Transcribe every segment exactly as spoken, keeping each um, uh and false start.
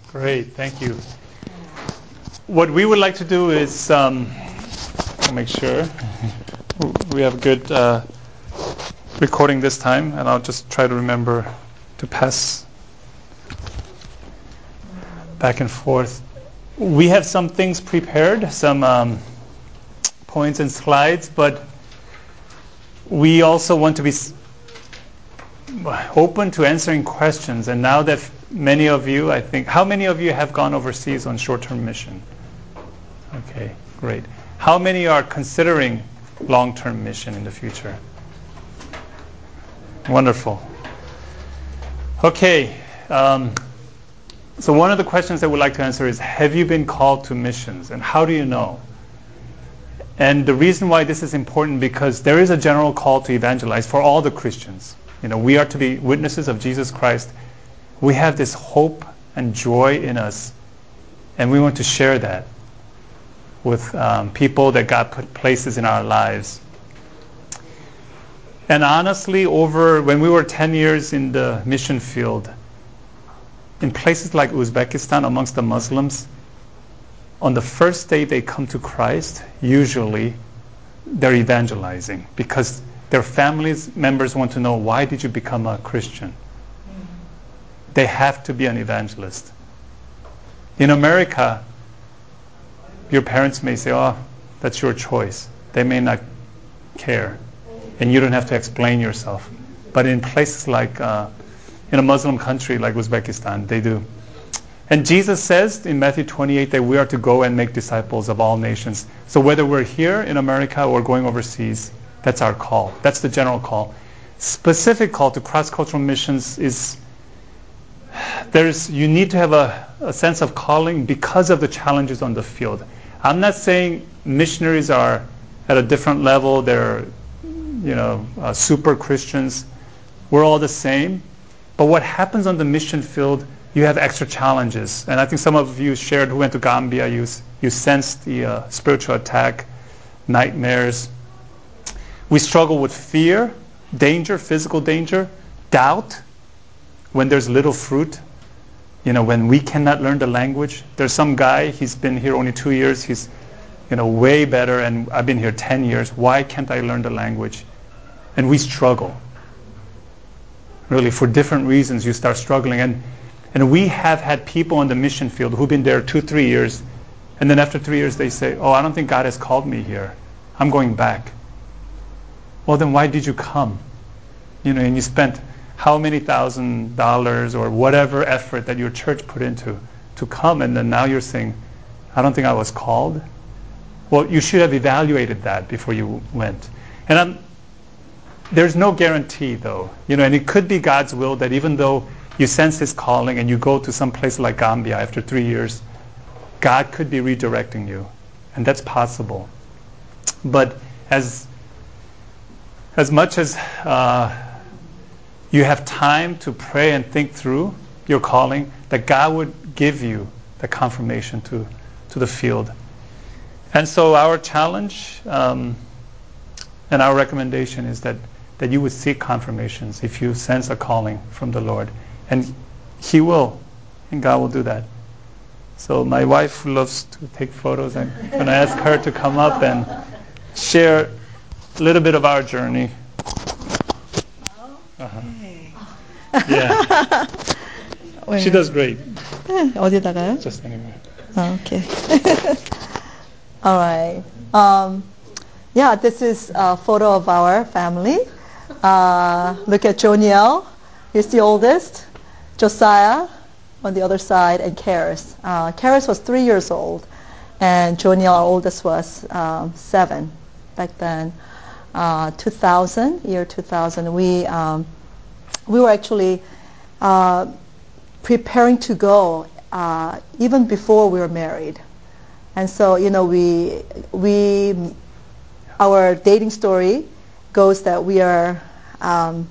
Great, thank you. What we would like to do is um, I'll make sure we have good uh, recording this time, and I'll just try to remember to pass back and forth. We have some things prepared, some um, points and slides, but we also want to be open to answering questions. And now that many of you, I think, how many of you have gone overseas on short-term mission? Okay, great. How many are considering long-term mission in the future? Wonderful. Okay, um, so one of the questions that we'd like to answer is, have you been called to missions, and how do you know? And the reason why this is important, because there is a general call to evangelize for all the Christians. You know, we are to be witnesses of Jesus Christ. We have this hope and joy in us, and we want to share that with um, people that God put places in our lives. And honestly, over when we were ten years in the mission field, in places like Uzbekistan, amongst the Muslims, on the first day they come to Christ, usually they're evangelizing because their families members want to know, why did you become a Christian? They have to be an evangelist. In America, your parents may say, oh, that's your choice. They may not care, and you don't have to explain yourself. But in places like, uh, in a Muslim country like Uzbekistan, they do. And Jesus says in Matthew twenty-eight that we are to go and make disciples of all nations. So whether we're here in America or going overseas, that's our call. That's the general call. Specific call to cross-cultural missions is, there's you need to have a, a sense of calling because of the challenges on the field. I'm not saying missionaries are at a different level. They're, you know, uh, super Christians. We're all the same. But what happens on the mission field, you have extra challenges. And I think some of you shared who went to Gambia, you, you sensed the uh, spiritual attack, nightmares. We struggle with fear, danger, physical danger, doubt, when there's little fruit. You know, when we cannot learn the language. There's some guy, he's been here only two years, he's, you know, way better, and I've been here ten years. Why can't I learn the language? And we struggle. Really, for different reasons, you start struggling. And And we have had people on the mission field who've been there two, three years, and then after three years they say, oh, I don't think God has called me here. I'm going back. Well, then why did you come? You know, and you spent how many thousand dollars or whatever effort that your church put into to come, and then now you're saying, I don't think I was called. Well, you should have evaluated that before you went. And I'm, there's no guarantee, though. You know, and it could be God's will that even though you sense His calling and you go to some place like Gambia after three years, God could be redirecting you. And that's possible. But as as much as uh, you have time to pray and think through your calling, that God would give you the confirmation to, to the field. And so our challenge um, and our recommendation is that, that you would seek confirmations if you sense a calling from the Lord. And He will, and God will do that. So my wife loves to take photos. I'm going to ask her to come up and share a little bit of our journey. Uh-huh. Yeah. She does great. 어디다가요? Just anywhere. Oh, okay. All right. Um, yeah, this is a photo of our family. Uh, look at Joniel. He's the oldest. Josiah on the other side, and Karis. Uh, Karis was three years old, and Joniel, our oldest, was um, seven back then. Uh, two thousand, year two thousand, we um, we were actually uh, preparing to go uh, even before we were married, and so you know we we our dating story goes that we are. Um,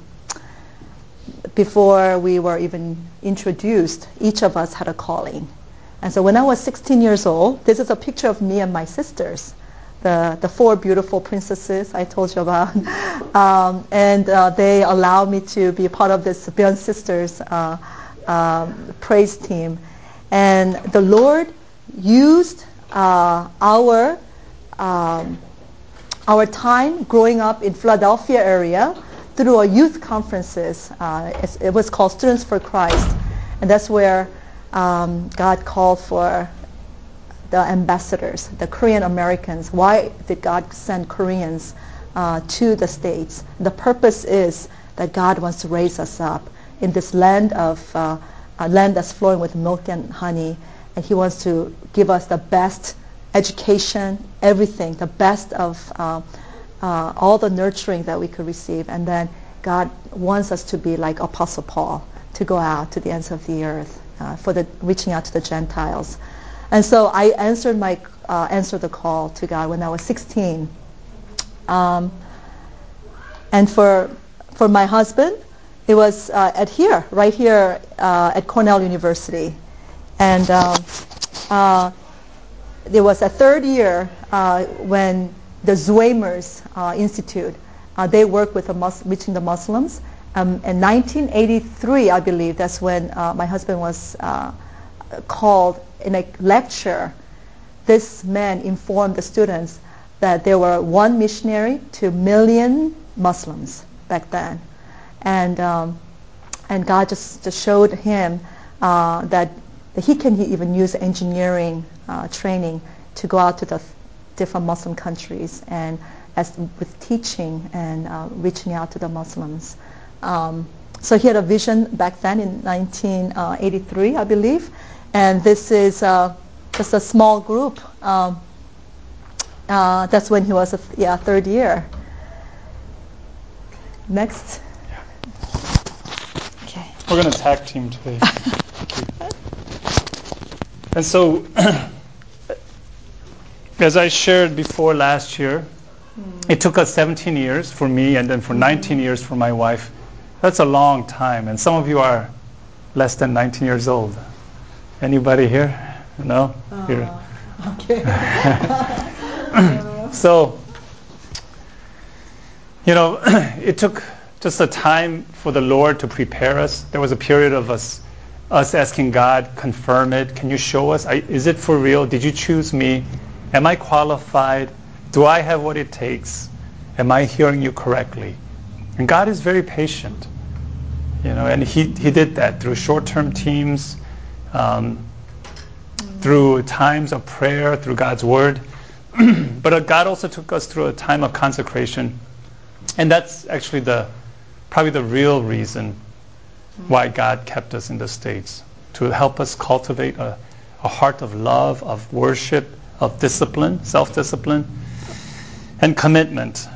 Before we were even introduced, each of us had a calling. And so when I was sixteen years old, this is a picture of me and my sisters, the, the four beautiful princesses I told you about. um, and uh, they allowed me to be part of this Beyond Sisters uh, um, praise team. And the Lord used uh, our um, our time growing up in Philadelphia area through a youth conferences. Uh, it was called Students for Christ, and that's where um, God called for the ambassadors, the Korean Americans. Why did God send Koreans uh, to the States? The purpose is that God wants to raise us up in this land of uh, a land that's flowing with milk and honey, and He wants to give us the best education, everything, the best of uh, uh, all the nurturing that we could receive. And then God wants us to be like Apostle Paul, to go out to the ends of the earth uh, for the reaching out to the Gentiles. And so I answered my uh, answered the call to God when I was sixteen. Um, and for for my husband, it was uh, at here, right here uh, at Cornell University, and um, uh, there was a third year uh, when the Zweimers uh, Institute, uh, they work with the Mus- reaching the Muslims. Um, in nineteen eighty-three, I believe, that's when uh, my husband was uh, called in a lecture. This man informed the students that there were one missionary to a million Muslims back then. And um, and God just, just showed him uh, that, that he can even use engineering uh, training to go out to the different Muslim countries and as with teaching and uh, reaching out to the Muslims. Um, so he had a vision back then in nineteen eighty-three, I believe. And this is uh, just a small group. Um, uh, that's when he was a th- yeah third year. Next. Okay. We're going to tag team today. And so, as I shared before last year, mm. it took us seventeen years for me and then for mm-hmm. nineteen years for my wife. That's a long time. And some of you are less than nineteen years old. Anybody here? No? Uh, here. Okay. So, you know, it took just a time for the Lord to prepare us. There was a period of us us asking God, confirm it. Can you show us? I, is it for real? Did you choose me? Am I qualified? Do I have what it takes? Am I hearing you correctly? And God is very patient. You know, and he, he did that through short-term teams, um, through times of prayer, through God's Word. But uh, God also took us through a time of consecration. And that's actually the probably the real reason why God kept us in the States, to help us cultivate a, a heart of love, of worship, of discipline, self-discipline, and commitment.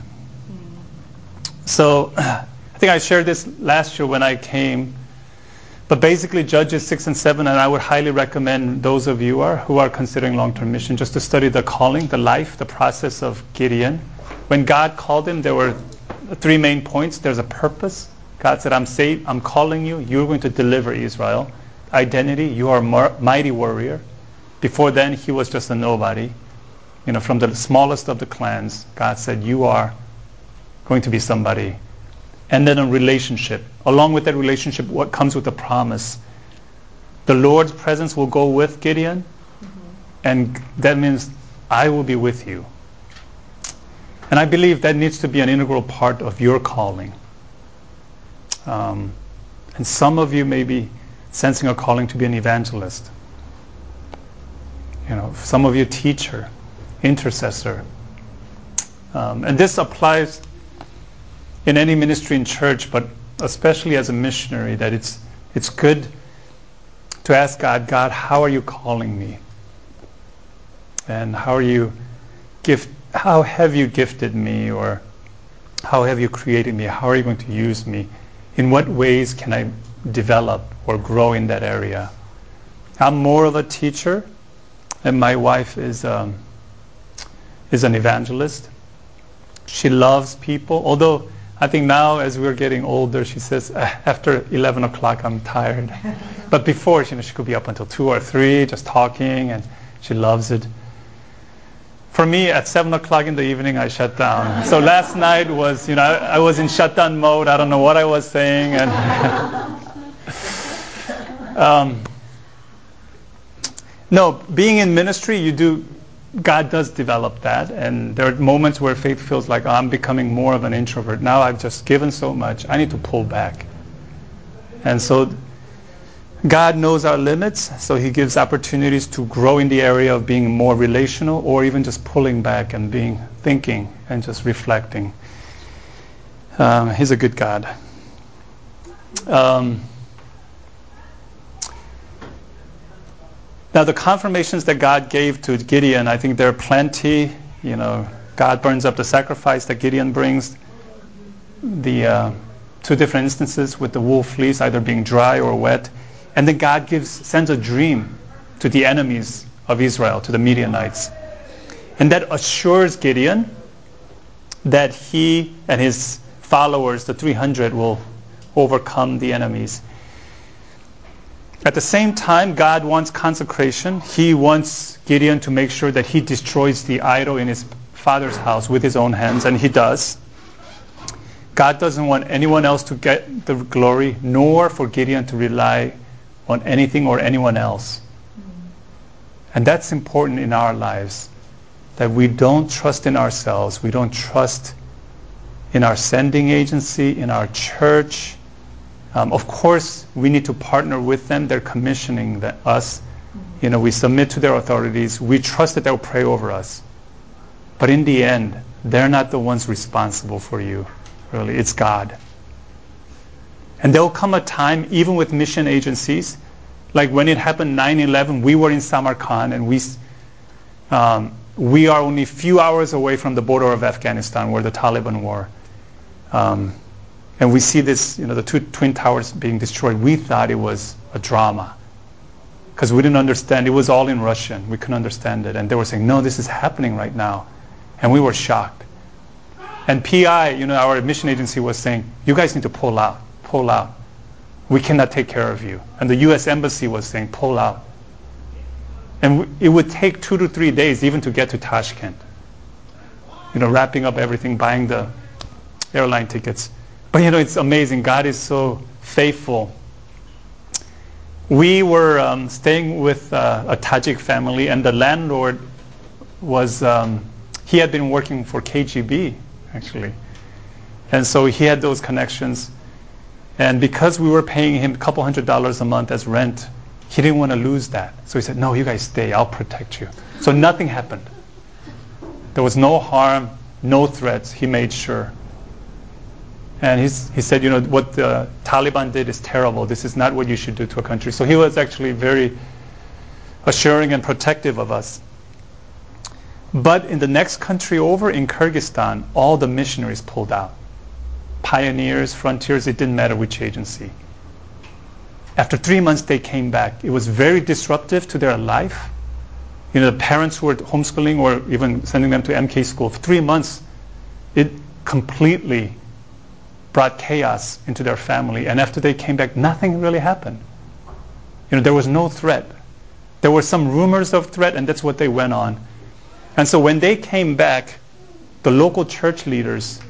So I think I shared this last year when I came. But basically, Judges six and seven, and I would highly recommend those of you are, who are considering long-term mission just to study the calling, the life, the process of Gideon. When God called him, there were three main points. There's a purpose. God said, I'm saved, I'm calling you. You're going to deliver Israel. Identity, you are a mar- mighty warrior. Before then, he was just a nobody. You know, from the smallest of the clans, God said, you are going to be somebody. And then a relationship. Along with that relationship, what comes with the promise? The Lord's presence will go with Gideon, mm-hmm. and that means I will be with you. And I believe that needs to be an integral part of your calling. Um, and some of you may be sensing a calling to be an evangelist. You know, some of you teacher, intercessor. Um, and this applies in any ministry in church, but especially as a missionary, that it's it's good to ask God, God, how are you calling me? And how are you gift how have you gifted me, or how have you created me? How are you going to use me? In what ways can I develop or grow in that area? I'm more of a teacher, and my wife is um, is an evangelist. She loves people, although I think now as we're getting older, she says, after eleven o'clock, I'm tired. But before, you know, she could be up until two or three just talking, and she loves it. For me, at seven o'clock in the evening, I shut down. So last night was, you know, I, I was in shutdown mode. I don't know what I was saying. And um, No, being in ministry, you do, God does develop that. And there are moments where faith feels like, oh, I'm becoming more of an introvert. Now I've just given so much. I need to pull back. And so God knows our limits, so he gives opportunities to grow in the area of being more relational, or even just pulling back and being thinking and just reflecting. Um, he's a good God. Um, now the confirmations that God gave to Gideon, I think there are plenty. You know, God burns up the sacrifice that Gideon brings. The uh, two different instances with the wool fleece either being dry or wet. And then God gives sends a dream to the enemies of Israel, to the Midianites. And that assures Gideon that he and his followers, the three hundred, will overcome the enemies. At the same time, God wants consecration. He wants Gideon to make sure that he destroys the idol in his father's house with his own hands, and he does. God doesn't want anyone else to get the glory, nor for Gideon to rely on anything or anyone else. And that's important in our lives, that we don't trust in ourselves. We don't trust in our sending agency, in our church. Um, of course, we need to partner with them. They're commissioning the, us. You know, we submit to their authorities. We trust that they'll pray over us. But in the end, they're not the ones responsible for you. Really, it's God. And there will come a time, even with mission agencies, like when it happened nine eleven, we were in Samarkand, and we um, we are only a few hours away from the border of Afghanistan, where the Taliban were. Um, and we see this, you know, the two twin towers being destroyed. We thought it was a drama, because we didn't understand. It was all in Russian. We couldn't understand it. And they were saying, no, this is happening right now. And we were shocked. And P I, you know, our mission agency was saying, you guys need to pull out, pull out. We cannot take care of you. And the U S Embassy was saying, pull out. And w- it would take two to three days even to get to Tashkent. You know, wrapping up everything, buying the airline tickets. But, you know, it's amazing. God is so faithful. We were um, staying with uh, a Tajik family, and the landlord was, um, he had been working for K G B, actually. And so he had those connections. And because we were paying him a couple hundred dollars a month as rent, he didn't want to lose that. So he said, no, you guys stay. I'll protect you. So nothing happened. There was no harm, no threats. He made sure. And he's, he said, you know, what the Taliban did is terrible. This is not what you should do to a country. So he was actually very assuring and protective of us. But in the next country over, in Kyrgyzstan, all the missionaries pulled out. Pioneers, Frontiers, it didn't matter which agency. After three months, they came back. It was very disruptive to their life. You know, the parents who were homeschooling or even sending them to M K school, for three months, it completely brought chaos into their family. And after they came back, nothing really happened. You know, there was no threat. There were some rumors of threat, and that's what they went on. And so when they came back, the local church leaders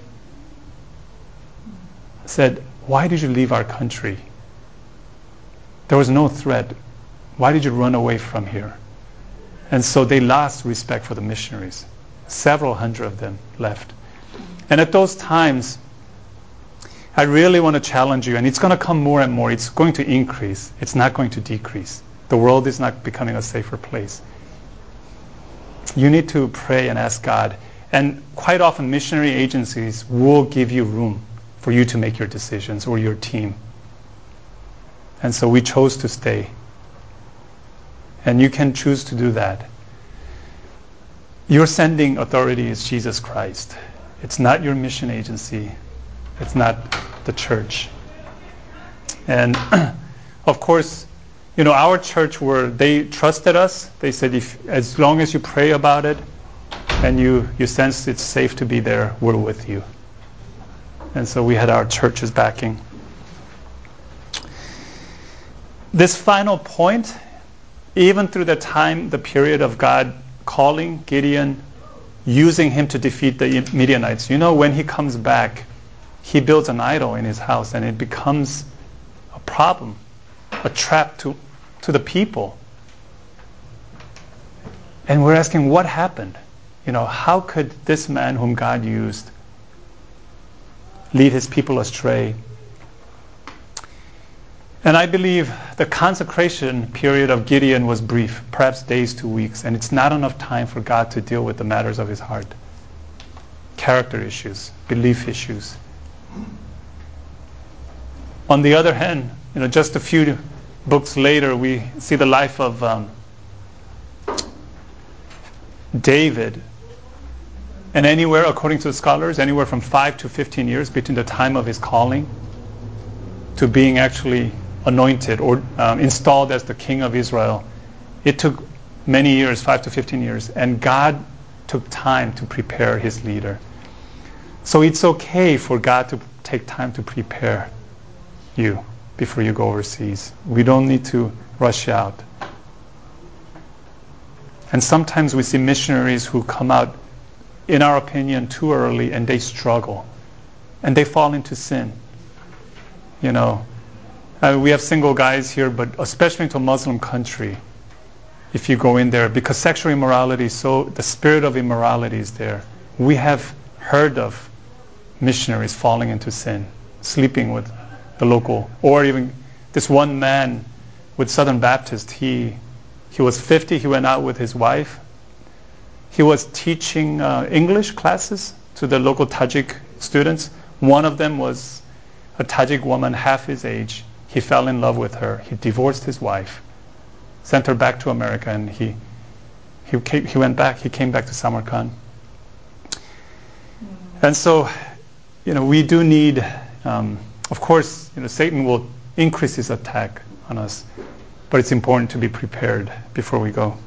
said, why did you leave our country? There was no threat. Why did you run away from here? And so they lost respect for the missionaries. Several hundred of them left. And at those times, I really want to challenge you, and it's going to come more and more. It's going to increase. It's not going to decrease. The world is not becoming a safer place. You need to pray and ask God. And quite often missionary agencies will give you room for you to make your decisions, or your team. And so we chose to stay. And you can choose to do that. Your sending authority is Jesus Christ. It's not your mission agency. It's not the church. And of course, you know, our church, were they trusted us. They said, if as long as you pray about it and you, you sense it's safe to be there, we're with you. And so we had our church's backing. This final point, even through the time, the period of God calling Gideon, using him to defeat the Midianites, you know, when he comes back, he builds an idol in his house, and it becomes a problem, a trap to, to the people. And we're asking, what happened? You know, how could this man whom God used lead his people astray? And I believe the consecration period of Gideon was brief, perhaps days to weeks, and it's not enough time for God to deal with the matters of his heart. Character issues, belief issues. On the other hand, you know, just a few books later, we see the life of um, David. And anywhere, according to the scholars, anywhere from five to fifteen years between the time of his calling to being actually anointed or um, installed as the king of Israel. It took many years, five to fifteen years, and God took time to prepare his leader. So it's okay for God to take time to prepare you before you go overseas. We don't need to rush out. And sometimes we see missionaries who come out, in our opinion, too early, and they struggle. And they fall into sin. You know, uh, we have single guys here, but especially into a Muslim country, if you go in there, because sexual immorality, so the spirit of immorality is there. We have heard of missionaries falling into sin, sleeping with the local, or even this one man with Southern Baptist, he he was fifty, he went out with his wife. He was teaching uh, English classes to the local Tajik students. One of them was a Tajik woman half his age. He fell in love with her. He divorced his wife, sent her back to America, and he he came, he went back. He came back to Samarkand. And so, you know, we do need, um, of course, you know, Satan will increase his attack on us, but it's important to be prepared before we go.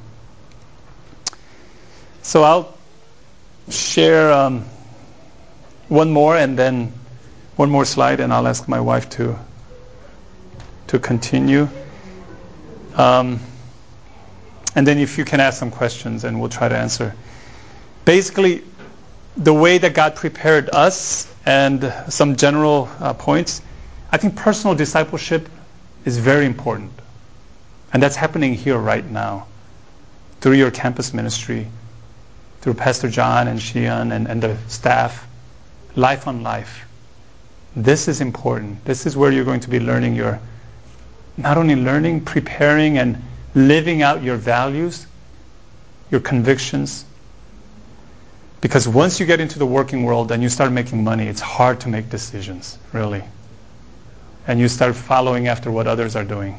So I'll share um, one more and then one more slide, and I'll ask my wife to to continue. Um, and then if you can ask some questions, and we'll try to answer. Basically, the way that God prepared us and some general uh, points, I think personal discipleship is very important. And that's happening here right now through your campus ministry, through Pastor John and Shian and, and the staff, life on life. This is important. This is where you're going to be learning your, not only learning, preparing and living out your values, your convictions. Because once you get into the working world and you start making money, it's hard to make decisions, really. And you start following after what others are doing.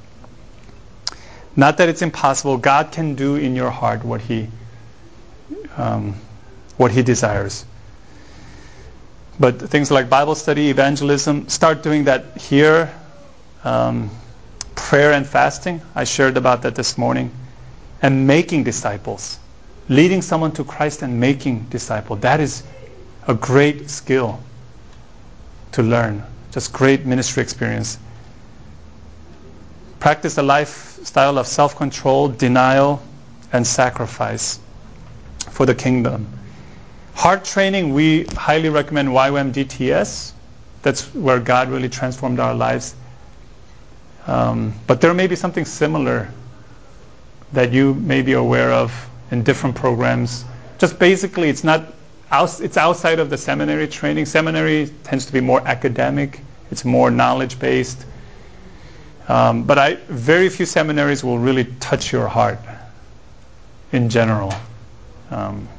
Not that it's impossible. God can do in your heart what He um, what He desires. But things like Bible study, evangelism, start doing that here. Um, prayer and fasting, I shared about that this morning. And making disciples. Leading someone to Christ and making disciples. That is a great skill to learn. Just great ministry experience. Practice a lifestyle of self-control, denial, and sacrifice for the kingdom. Heart training, we highly recommend Y W A M D T S. That's where God really transformed our lives. Um, but there may be something similar that you may be aware of in different programs. Just basically, it's not out, it's outside of the seminary training. Seminary tends to be more academic. It's more knowledge-based. Um, but I, very few seminaries will really touch your heart in general. Um,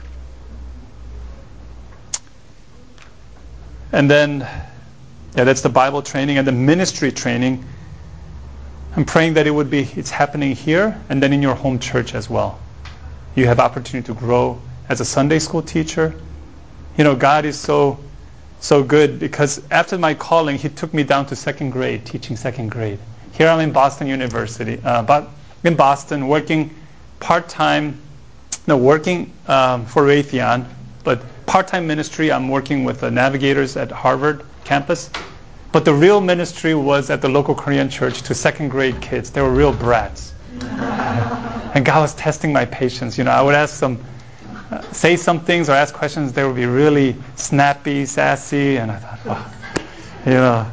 and then, yeah, that's the Bible training and the ministry training. I'm praying that it would be, it's happening here and then in your home church as well. You have opportunity to grow as a Sunday school teacher. You know, God is so, so good because after my calling, He took me down to second grade, teaching second grade. Here I'm in Boston University, uh, but in Boston, working part-time, no, working um, for Raytheon, but part-time ministry, I'm working with the navigators at Harvard campus. But the real ministry was at the local Korean church to second grade kids. They were real brats. And God was testing my patience. You know, I would ask them, uh, say some things or ask questions. They would be really snappy, sassy, and I thought, oh, you know.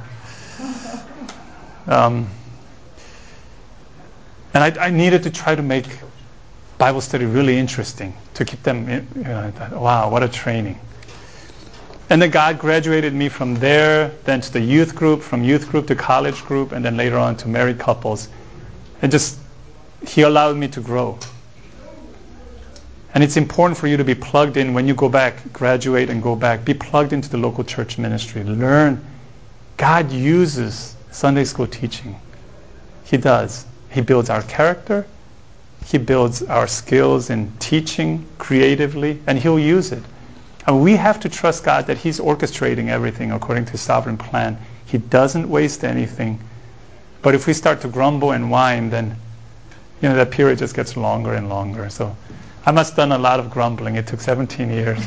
Um, and I, I needed to try to make Bible study really interesting to keep them, in, you know, I thought, wow, what a training. And then God graduated me from there, then to the youth group, from youth group to college group, and then later on to married couples. And just, He allowed me to grow. And it's important for you to be plugged in when you go back, graduate and go back. Be plugged into the local church ministry. Learn. God uses Sunday school teaching. He does. He builds our character. He builds our skills in teaching creatively, and He'll use it. And we have to trust God that He's orchestrating everything according to His sovereign plan. He doesn't waste anything. But if we start to grumble and whine, then you know that period just gets longer and longer. So I must have done a lot of grumbling. It took seventeen years.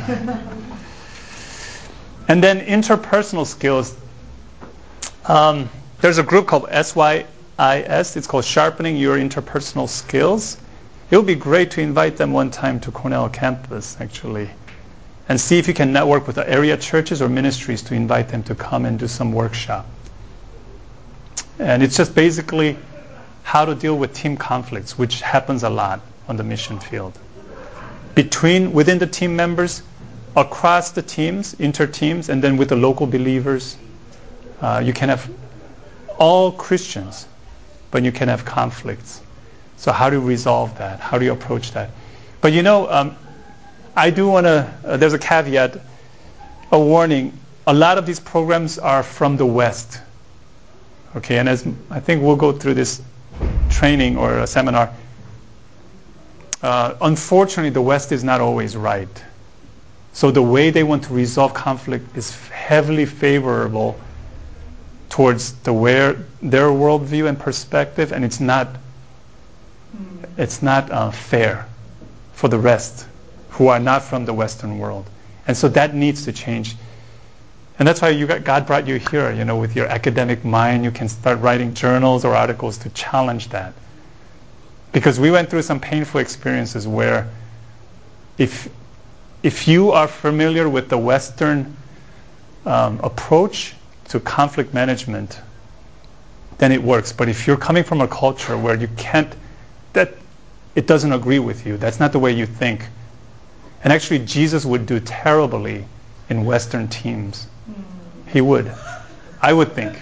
And then interpersonal skills. Um, there's a group called S Y I S. It's called Sharpening Your Interpersonal Skills. It would be great to invite them one time to Cornell campus, actually, and see if you can network with the area churches or ministries to invite them to come and do some workshop. And it's just basically how to deal with team conflicts, which happens a lot on the mission field. Between, within the team members, across the teams, inter-teams, and then with the local believers. Uh, you can have all Christians, but you can have conflicts. So how do you resolve that? How do you approach that? But you know, um, I do want to, uh, there's a caveat, a warning. A lot of these programs are from the West. Okay, and as I think we'll go through this training or a seminar, uh, unfortunately the West is not always right. So the way they want to resolve conflict is heavily favorable towards the where their worldview and perspective, and it's not it's not uh, fair for the rest who are not from the Western world. And so that needs to change. And that's why you got, God brought you here, you know, with your academic mind. You can start writing journals or articles to challenge that. Because we went through some painful experiences where if if you are familiar with the Western um, approach to conflict management, then it works. But if you're coming from a culture where you can't, that it doesn't agree with you, that's not the way you think. And actually, Jesus would do terribly in Western teams. He would. I would think.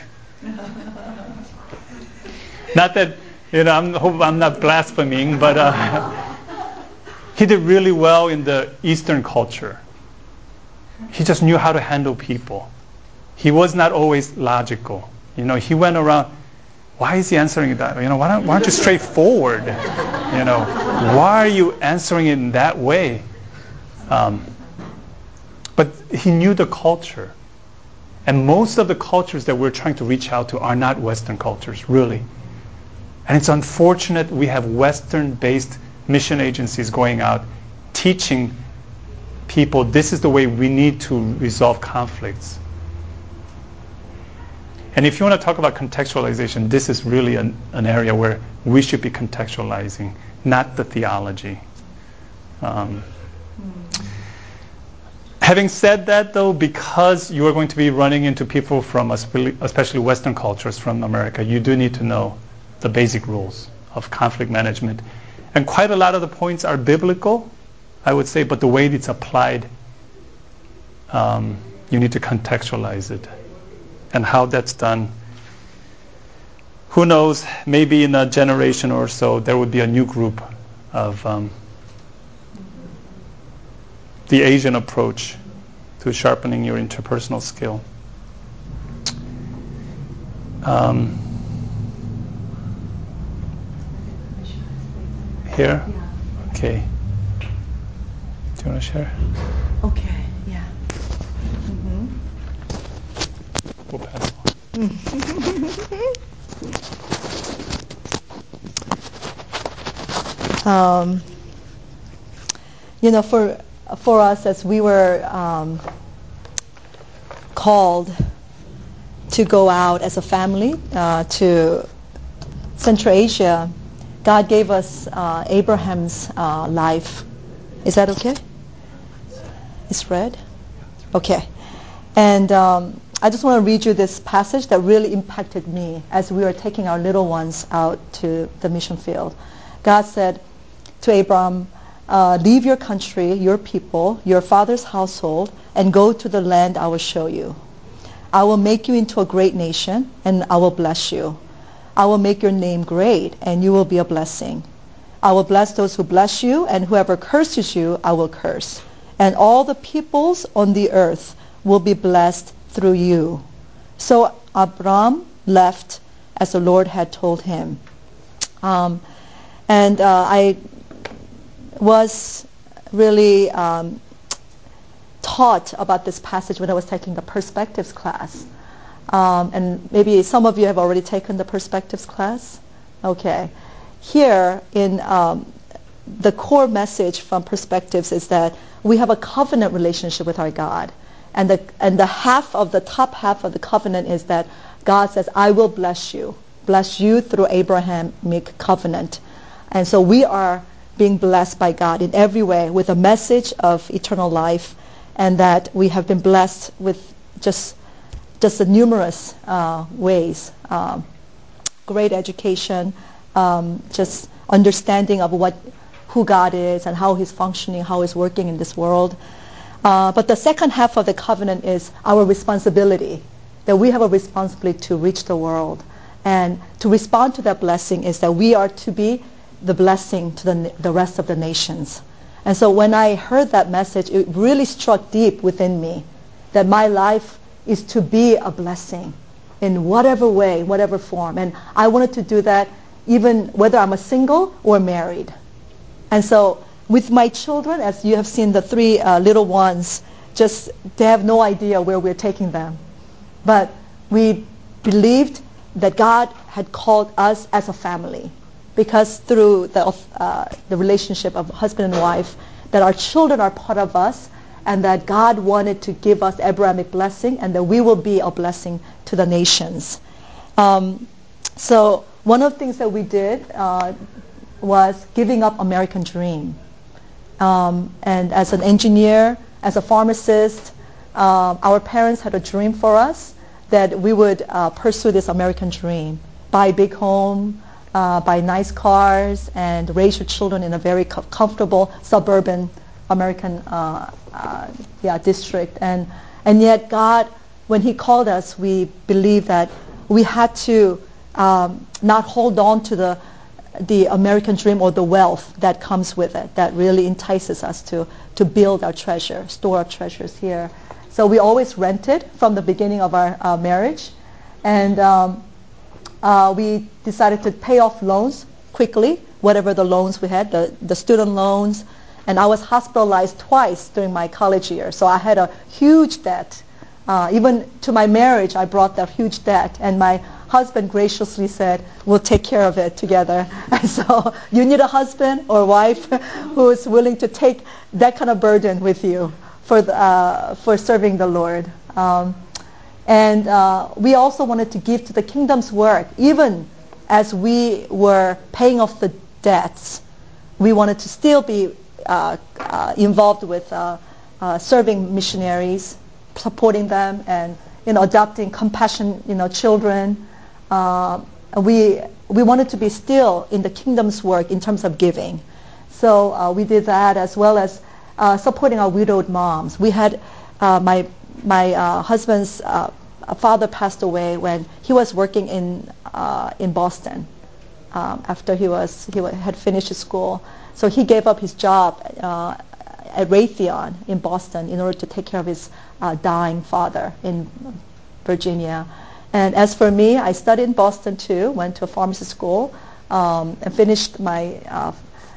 Not that, you know, I'm, hope I'm not blaspheming, but uh, he did really well in the Eastern culture. He just knew how to handle people. He was not always logical. You know, he went around, why is he answering that? You know, why, don't, why aren't you straightforward? You know, why are you answering it in that way? Um, but he knew the culture. And most of the cultures that we're trying to reach out to are not Western cultures, really. And it's unfortunate we have Western-based mission agencies going out teaching people this is the way we need to resolve conflicts. And if you want to talk about contextualization, this is really an, an area where we should be contextualizing, not the theology. Um, having said that, though, because you are going to be running into people from, especially Western cultures from America, you do need to know the basic rules of conflict management. And quite a lot of the points are biblical, I would say, but the way it's applied, um, you need to contextualize it. And how that's done, who knows, maybe in a generation or so there would be a new group of um, the Asian approach to sharpening your interpersonal skill. Um, here? Okay. Do you want to share? Okay, yeah. Mm-hmm. We'll pass on. um, you know, for for us, as we were um, called to go out as a family uh, to Central Asia, God gave us uh, Abraham's uh, life. Is that okay? It's read? Okay. And um, I just want to read you this passage that really impacted me as we were taking our little ones out to the mission field. God said, to Abram, uh, leave your country, your people, your father's household, and go to the land I will show you. I will make you into a great nation, and I will bless you. I will make your name great, and you will be a blessing. I will bless those who bless you, and whoever curses you, I will curse. And all the peoples on the earth will be blessed through you. So Abram left as the Lord had told him. Um, and uh, I was really um, taught about this passage when I was taking the perspectives class. Um, and maybe some of you have already taken the perspectives class. Okay. Here in um, the core message from perspectives is that we have a covenant relationship with our God. And the, and the half of the top half of the covenant is that God says, I will bless you. Bless you through Abrahamic covenant. And so we are being blessed by God in every way with a message of eternal life, and that we have been blessed with just just the numerous uh, ways. Um, great education, um, just understanding of what who God is and how He's functioning, how He's working in this world. Uh, but the second half of the covenant is our responsibility, that we have a responsibility to reach the world. And to respond to that blessing is that we are to be the blessing to the, the rest of the nations. And so when I heard that message, it really struck deep within me that my life is to be a blessing in whatever way, whatever form. And I wanted to do that even whether I'm a single or married. And so with my children, as you have seen the three uh, little ones, just they have no idea where we're taking them. But we believed that God had called us as a family, because through the uh, the relationship of husband and wife, that our children are part of us, and that God wanted to give us Abrahamic blessing, and that we will be a blessing to the nations. Um, so one of the things that we did uh, was giving up American dream. Um, and as an engineer, as a pharmacist, uh, our parents had a dream for us that we would uh, pursue this American dream, buy a big home, uh, buy nice cars, and raise your children in a very co- comfortable suburban American uh, uh, yeah, district. And and yet God, when He called us, we believed that we had to um, not hold on to the the American dream or the wealth that comes with it, that really entices us to to build our treasure, store our treasures here. So we always rented from the beginning of our uh, marriage, and um, uh, we decided to pay off loans quickly, whatever the loans we had, the, the student loans. And I was hospitalized twice during my college year, so I had a huge debt. Uh, even to my marriage, I brought that huge debt, and my husband graciously said, we'll take care of it together. And so you need a husband or wife who is willing to take that kind of burden with you for the, uh, for serving the Lord. Um, and uh, we also wanted to give to the kingdom's work. Even as we were paying off the debts, we wanted to still be uh, uh, involved with uh, uh, serving missionaries, supporting them, and you know, adopting compassion, you know, children. Uh, we we wanted to be still in the kingdom's work in terms of giving. So uh, we did that, as well as uh, supporting our widowed moms. We had uh, my my uh, husband's uh, father passed away when he was working in uh, in Boston um, after he was he w- had finished school. So he gave up his job uh, at Raytheon in Boston in order to take care of his uh, dying father in Virginia. And as for me, I studied in Boston too, went to a pharmacy school, um, and finished my uh,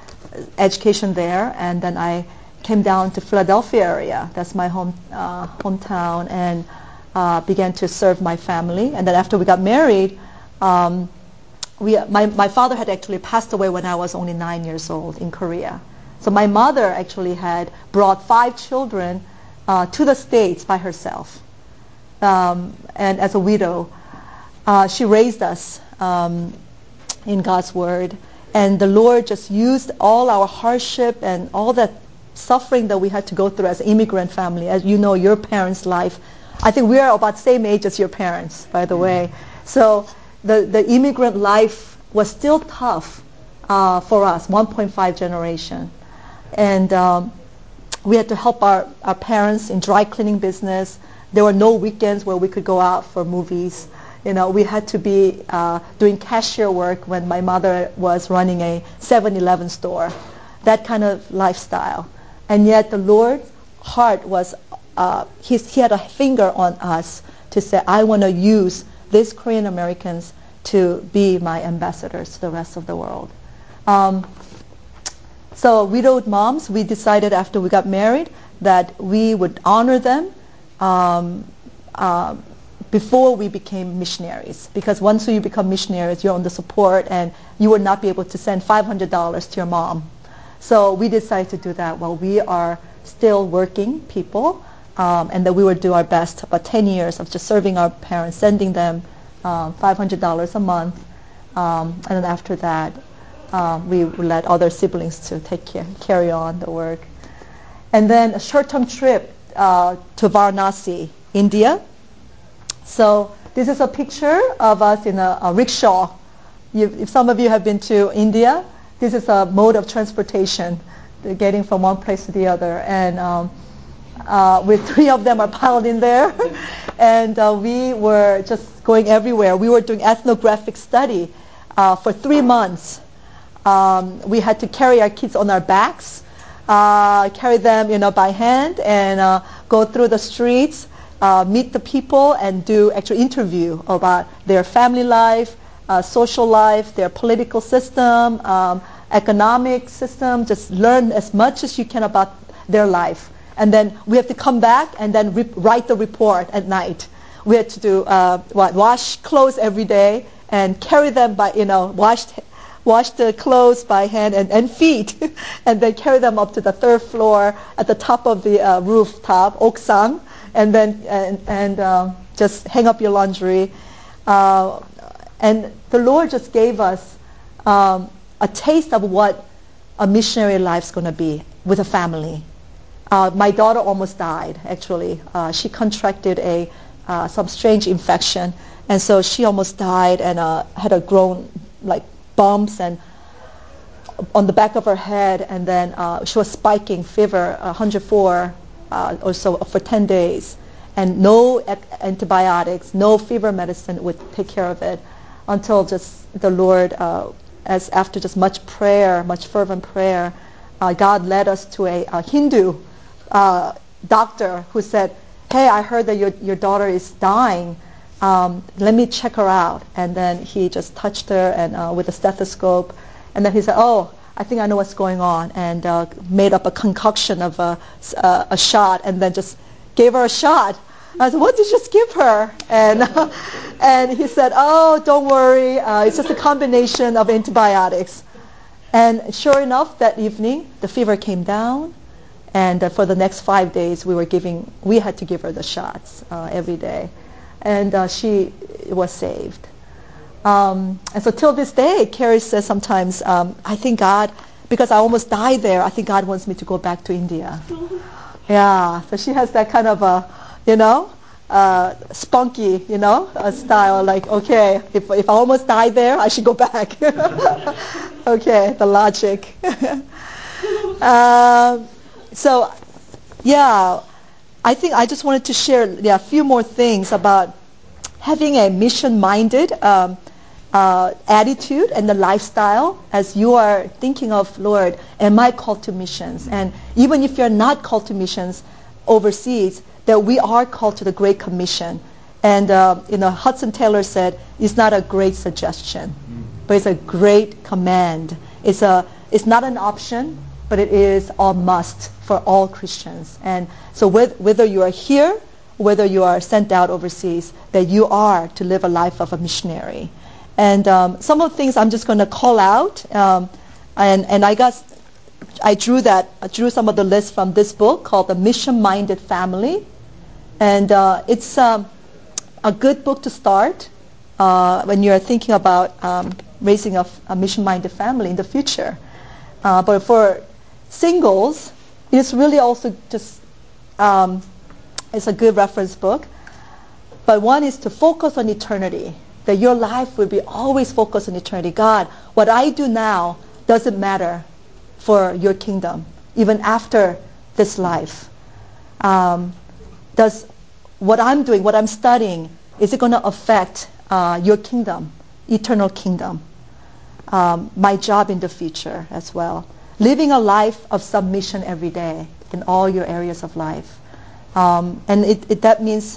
education there, and then I came down to Philadelphia area. That's my home uh, hometown, and uh, began to serve my family. And then after we got married, um, we my my father had actually passed away when I was only nine years old in Korea. So my mother actually had brought five children uh, to the States by herself, um, and as a widow, uh, she raised us um, in God's Word. And the Lord just used all our hardship and all that suffering that we had to go through as an immigrant family. As you know, your parents' life, I think we are about the same age as your parents, by the way. So the, the immigrant life was still tough. uh, for us, one point five generation. And um, we had to help our, our parents in dry cleaning business. There were no weekends where we could go out for movies. You know, we had to be uh, doing cashier work when my mother was running a seven eleven store, that kind of lifestyle. And yet the Lord's heart was, uh, his, he had a finger on us to say, I want to use these Korean Americans to be my ambassadors to the rest of the world. Um, so widowed moms, we decided after we got married that we would honor them um, uh, before we became missionaries. Because once you become missionaries, you're on the support and you would not be able to send five hundred dollars to your mom. So we decided to do that while we are still working people, um, and that we would do our best. About ten years of just serving our parents, sending them um, five hundred dollars a month, um, and then after that, uh, we would let other siblings to take care, carry on the work. And then a short-term trip uh, to Varanasi, India. So this is a picture of us in a, a rickshaw. You, if some of you have been to India, this is a mode of transportation, getting from one place to the other. And um, uh, with three of them are piled in there. And uh, we were just going everywhere. We were doing ethnographic study uh, for three months. Um, we had to carry our kids on our backs, uh, carry them, you know, by hand, and uh, go through the streets, uh, meet the people, and do actual interview about their family life, uh, social life, their political system, um, economic system. Just learn as much as you can about their life. And then we have to come back and then re- write the report at night. We had to do uh, what, wash clothes every day and carry them by, you know, wash wash the clothes by hand and, and feet, and then carry them up to the third floor at the top of the uh, rooftop, Oksang, and then and, and uh, just hang up your laundry. Uh, and the Lord just gave us um, a taste of what a missionary life's going to be with a family. Uh, my daughter almost died, actually. Uh, she contracted a uh, some strange infection, and so she almost died and uh, had a grown, like, bumps and on the back of her head, and then uh, she was spiking fever, uh, one hundred four uh, or so for ten days, and no ac- antibiotics, no fever medicine would take care of it until just the Lord, uh, as after just much prayer, much fervent prayer, uh, God led us to a, a Hindu uh, doctor who said, hey, I heard that your, your daughter is dying. Um, let me check her out. And then he just touched her and uh, with a stethoscope. And then he said, oh, I think I know what's going on. And uh, made up a concoction of a, a, a shot and then just gave her a shot. I said, what did you just give her? And, uh, and he said, oh, don't worry. Uh, it's just a combination of antibiotics. And sure enough, that evening, the fever came down. And uh, for the next five days, we were giving, we had to give her the shots uh, every day. And uh, she was saved. Um, and so till this day, Carrie says sometimes, um, I think God, because I almost died there, I think God wants me to go back to India. Yeah, so she has that kind of a, you know, uh, spunky, you know, uh, style. Like, okay, if if I almost died there, I should go back. Okay, the logic. um, so, yeah. I think I just wanted to share yeah, a few more things about having a mission-minded um, uh, attitude and the lifestyle as you are thinking of, Lord, am I called to missions? And even if you're not called to missions overseas, that we are called to the Great Commission. And uh, you know, Hudson Taylor said, it's not a great suggestion, but it's a great command. It's a, it's not an option, but it is a must for all Christians. And so with, whether you are here, whether you are sent out overseas, that you are to live a life of a missionary. And um, some of the things I'm just going to call out, um, and, and I got, I drew that, I drew some of the lists from this book called The Mission-Minded Family. And uh, it's um, a good book to start uh, when you're thinking about um, raising a, a mission-minded family in the future. Uh, but for singles, it's really also just, um, it's a good reference book. But one is to focus on eternity, that your life will be always focused on eternity. God, what I do now does it matter for your kingdom, even after this life? Um, does what I'm doing, what I'm studying, is it going to affect uh, your kingdom, eternal kingdom? Um, my job in the future as well. Living a life of submission every day in all your areas of life. Um, and it, it, that means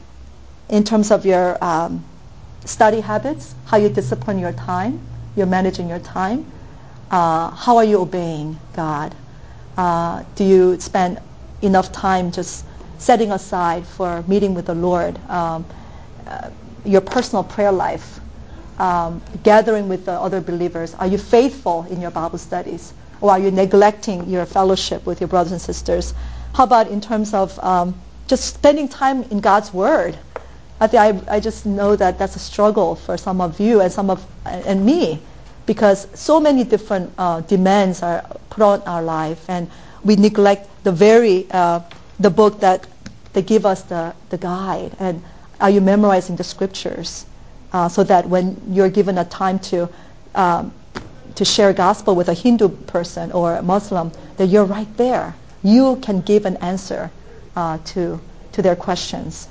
in terms of your um, study habits, how you discipline your time, you're managing your time. Uh, how are you obeying God? Uh, do you spend enough time just setting aside for meeting with the Lord? Um, uh, your personal prayer life, um, gathering with the other believers. Are you faithful in your Bible studies? Or are you neglecting your fellowship with your brothers and sisters? How about in terms of um, just spending time in God's Word? I think I, I just know that that's a struggle for some of you and some of and me, because so many different uh, demands are put on our life, and we neglect the very uh, the book that they give us the the guide. And are you memorizing the scriptures uh, so that when you're given a time to um, to share gospel with a Hindu person or a Muslim, that you're right there. You can give an answer uh, to to their questions.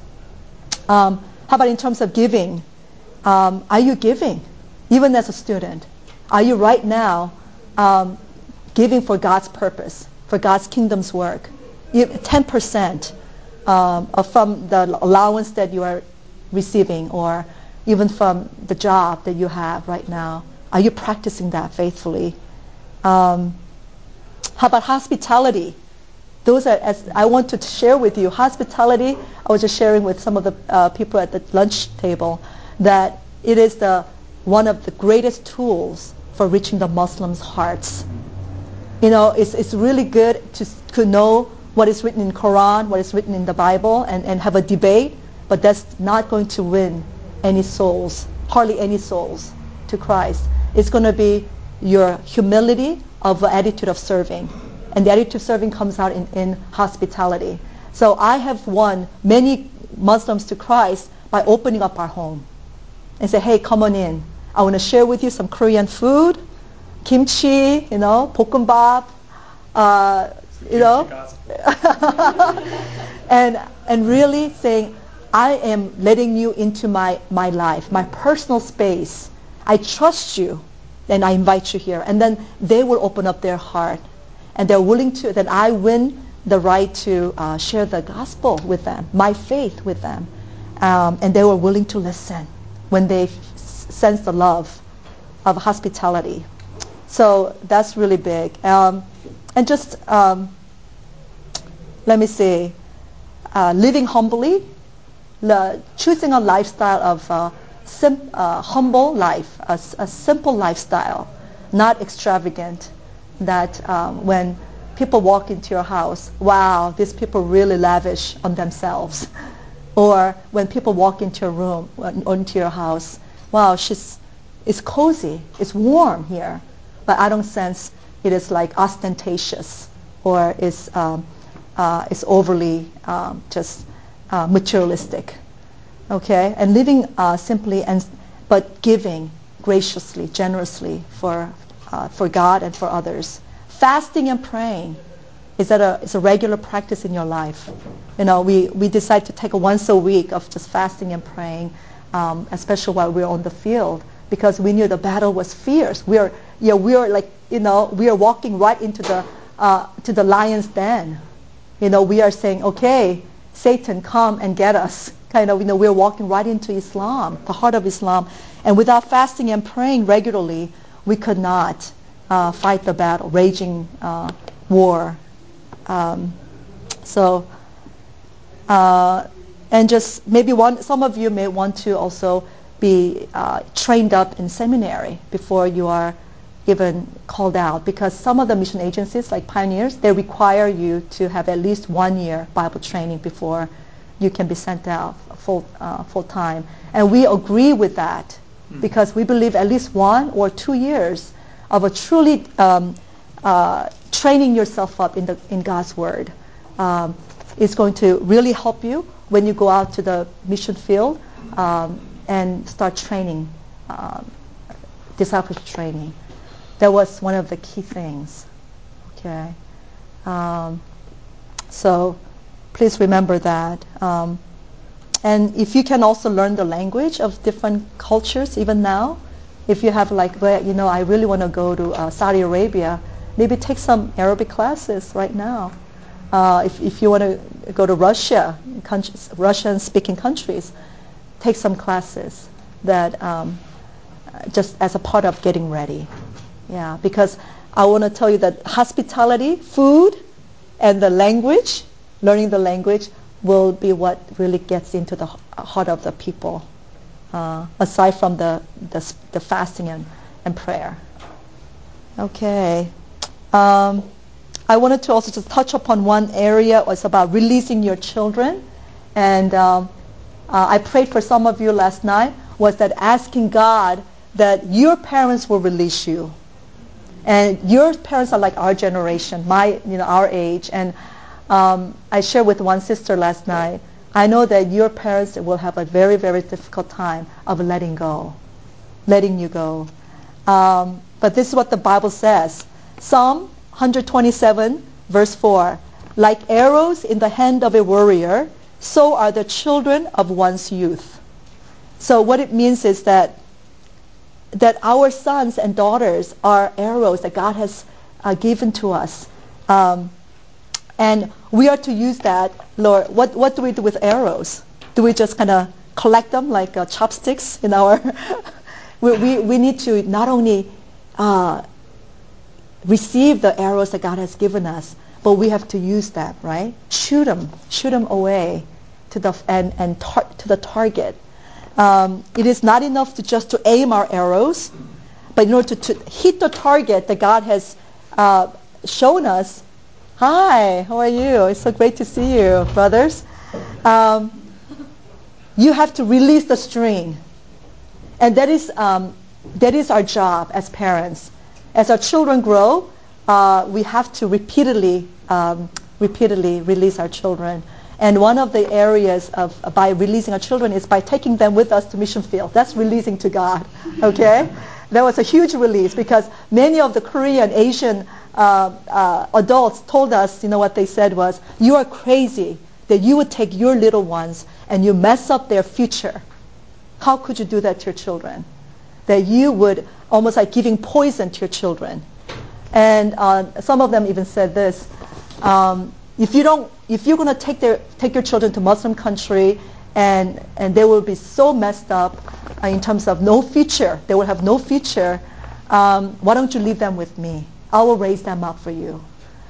Um, how about in terms of giving? Um, are you giving, even as a student? Are you right now um, giving for God's purpose, for God's kingdom's work? You, ten percent um, of from the allowance that you are receiving, or even from the job that you have right now. Are you practicing that faithfully? Um, how about hospitality? Those are, as I want to share with you, hospitality. I was just sharing with some of the uh, people at the lunch table that it is the one of the greatest tools for reaching the Muslims' hearts. You know, it's it's really good to to know what is written in Quran, what is written in the Bible, and, and have a debate, but that's not going to win any souls, hardly any souls to Christ. It's going to be your humility of an attitude of serving. And the attitude of serving comes out in, in hospitality. So I have won many Muslims to Christ by opening up our home and say, hey, come on in. I want to share with you some Korean food, kimchi, you know, 볶음밥, uh, you know, and and really saying, I am letting you into my, my life, my personal space. I trust you, and I invite you here. And then they will open up their heart. And they're willing to, that I win the right to uh, share the gospel with them, my faith with them. Um, and they were willing to listen when they f- sense the love of hospitality. So that's really big. Um, and just, um, let me see, uh, living humbly, the, choosing a lifestyle of uh, sim- uh, humble life, a, a simple lifestyle, not extravagant. That um, when people walk into your house, wow, these people really lavish on themselves. Or when people walk into your room, or into your house, wow, she's, it's cozy, it's warm here, but I don't sense it is like ostentatious or is um, uh, is overly um, just uh, materialistic. Okay, and living uh, simply and but giving graciously, generously for. Uh, for God and for others. Fasting and praying, is that a, is a regular practice in your life? You know, we, we decide to take a once a week of just fasting and praying, um, especially while we're on the field, because we knew the battle was fierce. We are, you know, we are like, you know, we are walking right into the uh, to the lion's den. You know, we are saying, okay, Satan, come and get us. Kind of, you know, we're walking right into Islam, the heart of Islam, and without fasting and praying regularly, we could not uh, fight the battle, raging uh, war. Um, so, uh, and just maybe one, some of you may want to also be uh, trained up in seminary before you are even called out, because some of the mission agencies, like Pioneers, they require you to have at least one year Bible training before you can be sent out full uh, full time. And we agree with that, because we believe at least one or two years of a truly um, uh, training yourself up in the in God's Word um, is going to really help you when you go out to the mission field um, and start training, um, discipleship training. That was one of the key things. Okay. Um, so please remember that. Um, and if you can also learn the language of different cultures, even now, if you have like, well, you know, I really want to go to uh, Saudi Arabia, maybe take some Arabic classes right now. Uh, if, if you want to go to Russia, countries, Russian-speaking countries, take some classes that um, just as a part of getting ready. Yeah, because I want to tell you that hospitality, food, and the language, learning the language, will be what really gets into the heart of the people, uh, aside from the, the, the fasting and, and prayer. Okay. Um, I wanted to also just touch upon one area. It's about releasing your children. And um, uh, I prayed for some of you last night, was that asking God that your parents will release you. And your parents are like our generation, my, you know, our age. And um, I shared with one sister last night, I know that your parents will have a very, very difficult time of letting go, letting you go. Um, but this is what the Bible says. Psalm one twenty-seven, verse four. Like arrows in the hand of a warrior, so are the children of one's youth. So what it means is that that our sons and daughters are arrows that God has uh, given to us. Um, and we are to use that, Lord. What, what do we do with arrows? Do we just kind of collect them like uh, chopsticks in our... we, we, we need to not only uh, receive the arrows that God has given us, but we have to use that, right? Shoot them, shoot them away to the, and, and tar- to the target. Um, it is not enough to just to aim our arrows, but in order to, to hit the target that God has uh, shown us. Hi, how are you? It's so great to see you, brothers. Um, you have to release the string, and that is um, that is our job as parents. As our children grow, uh, we have to repeatedly, um, repeatedly release our children. And one of the areas of uh, by releasing our children is by taking them with us to mission field. That's releasing to God, okay? That was a huge release because many of the Korean, Asian uh, uh, adults told us, you know, what they said was, you are crazy that you would take your little ones and you mess up their future. How could you do that to your children? That you would almost like giving poison to your children. And uh, some of them even said this, um, if you don't, if you're going to take their take your children to Muslim country, and and they will be so messed up uh, in terms of no future, they will have no future. Um, why don't you leave them with me? I will raise them up for you.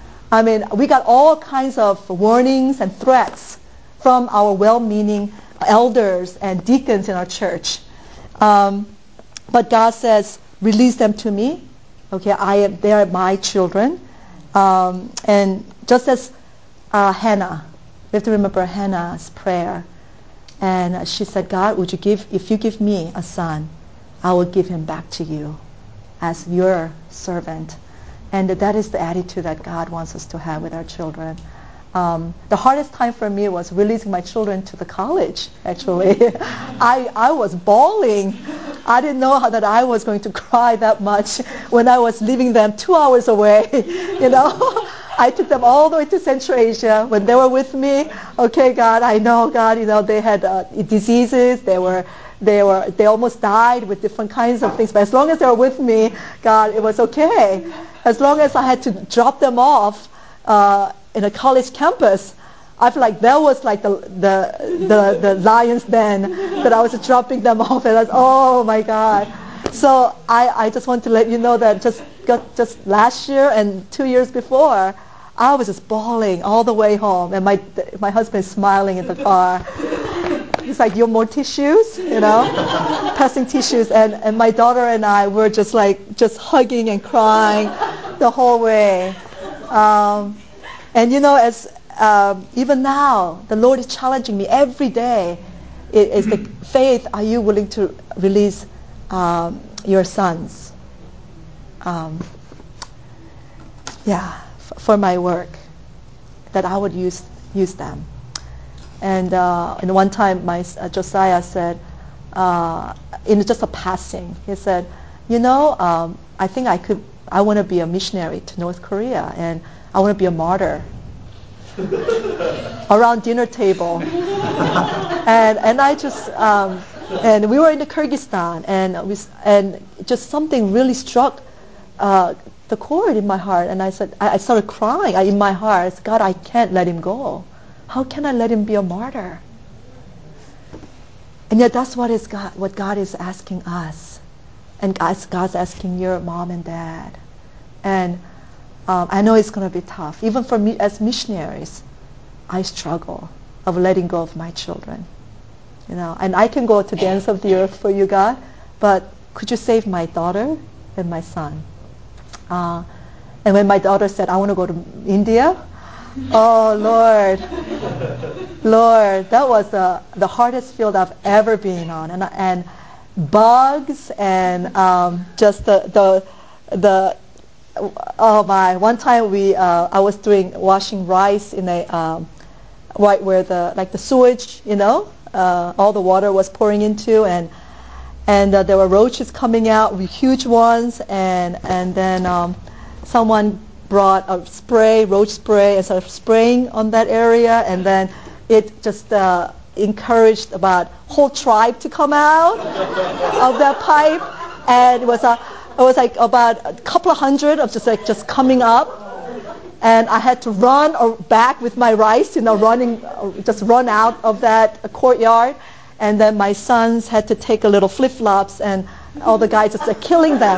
I mean, we got all kinds of warnings and threats from our well-meaning elders and deacons in our church. Um, but God says, release them to me. Okay, I am. They are my children. Um, and just as Uh, Hannah, we have to remember Hannah's prayer. And uh, she said, God, would you give, if you give me a son, I will give him back to you as your servant. And that is the attitude that God wants us to have with our children. Um, the hardest time for me was releasing my children to the college, actually. I, I was bawling. I didn't know how that I was going to cry that much when I was leaving them two hours away, you know. I took them all the way to Central Asia. When they were with me, okay, God, I know, God, you know, they had uh, diseases. They were, they were, they almost died with different kinds of things. But as long as they were with me, God, it was okay. As long as I had to drop them off uh, in a college campus, I feel like that was like the the the, the lion's den that I was dropping them off, and I was, oh my God. So I, I just want to let you know that just got, just last year and two years before, I was just bawling all the way home, and my my husband's smiling in the car. He's like, "You have more tissues?" You know, passing tissues, and, and my daughter and I were just like just hugging and crying the whole way. Um, and you know, as um, even now, the Lord is challenging me every day. It is the faith. Are you willing to release Um, your sons, um, yeah, f- for my work, that I would use use them. And uh, and one time, my uh, Josiah said, uh, in just a passing, he said, you know, um, I think I could, I want to be a missionary to North Korea, and I want to be a martyr around dinner table. and and I just, um, and we were in the Kyrgyzstan, and we, and just something really struck uh, the chord in my heart, and I said, I, I started crying I, in my heart. I said, God, I can't let him go. How can I let him be a martyr? And yet that's what is God, what God is asking us. And God's, God's asking your mom and dad. And um, I know it's going to be tough. Even for me as missionaries, I struggle of letting go of my children. You know, and I can go to the ends of the earth for you, God, but could you save my daughter and my son? Uh, and when my daughter said, I want to go to India, oh, Lord. Lord, that was uh, the hardest field I've ever been on. And, and bugs and um, just the, the, the, oh my, one time we, uh, I was doing, washing rice in a, um, right where the, like the sewage, you know, uh, all the water was pouring into, and, and uh, there were roaches coming out, huge ones, and, and then um, someone brought a spray, roach spray, and started spraying on that area, and then it just uh, encouraged about whole tribe to come out of that pipe, and it was a, it was like about a couple of hundred of just like just coming up, and I had to run or back with my rice, you know, running, just run out of that uh, courtyard, and then my sons had to take a little flip-flops, and all the guys just like killing them.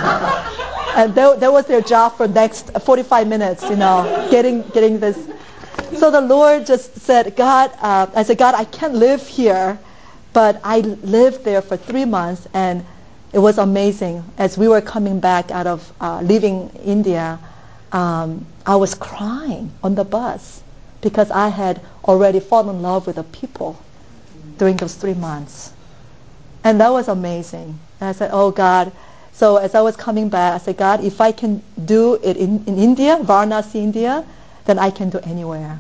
And that, that was their job for next forty-five minutes, you know, getting getting this. So the Lord just said, God, uh, I said, God, I can't live here, but I lived there for three months, and it was amazing. As we were coming back out of uh, leaving India, um, I was crying on the bus because I had already fallen in love with the people during those three months. And that was amazing. And I said, oh, God. So as I was coming back, I said, God, if I can do it in, in India, Varanasi, India, then I can do anywhere.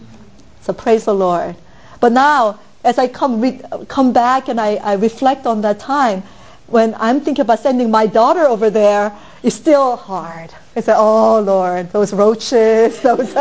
So praise the Lord. But now, as I come re- come back and I, I reflect on that time, when I'm thinking about sending my daughter over there, it's still hard. I said, oh, Lord, those roaches, those,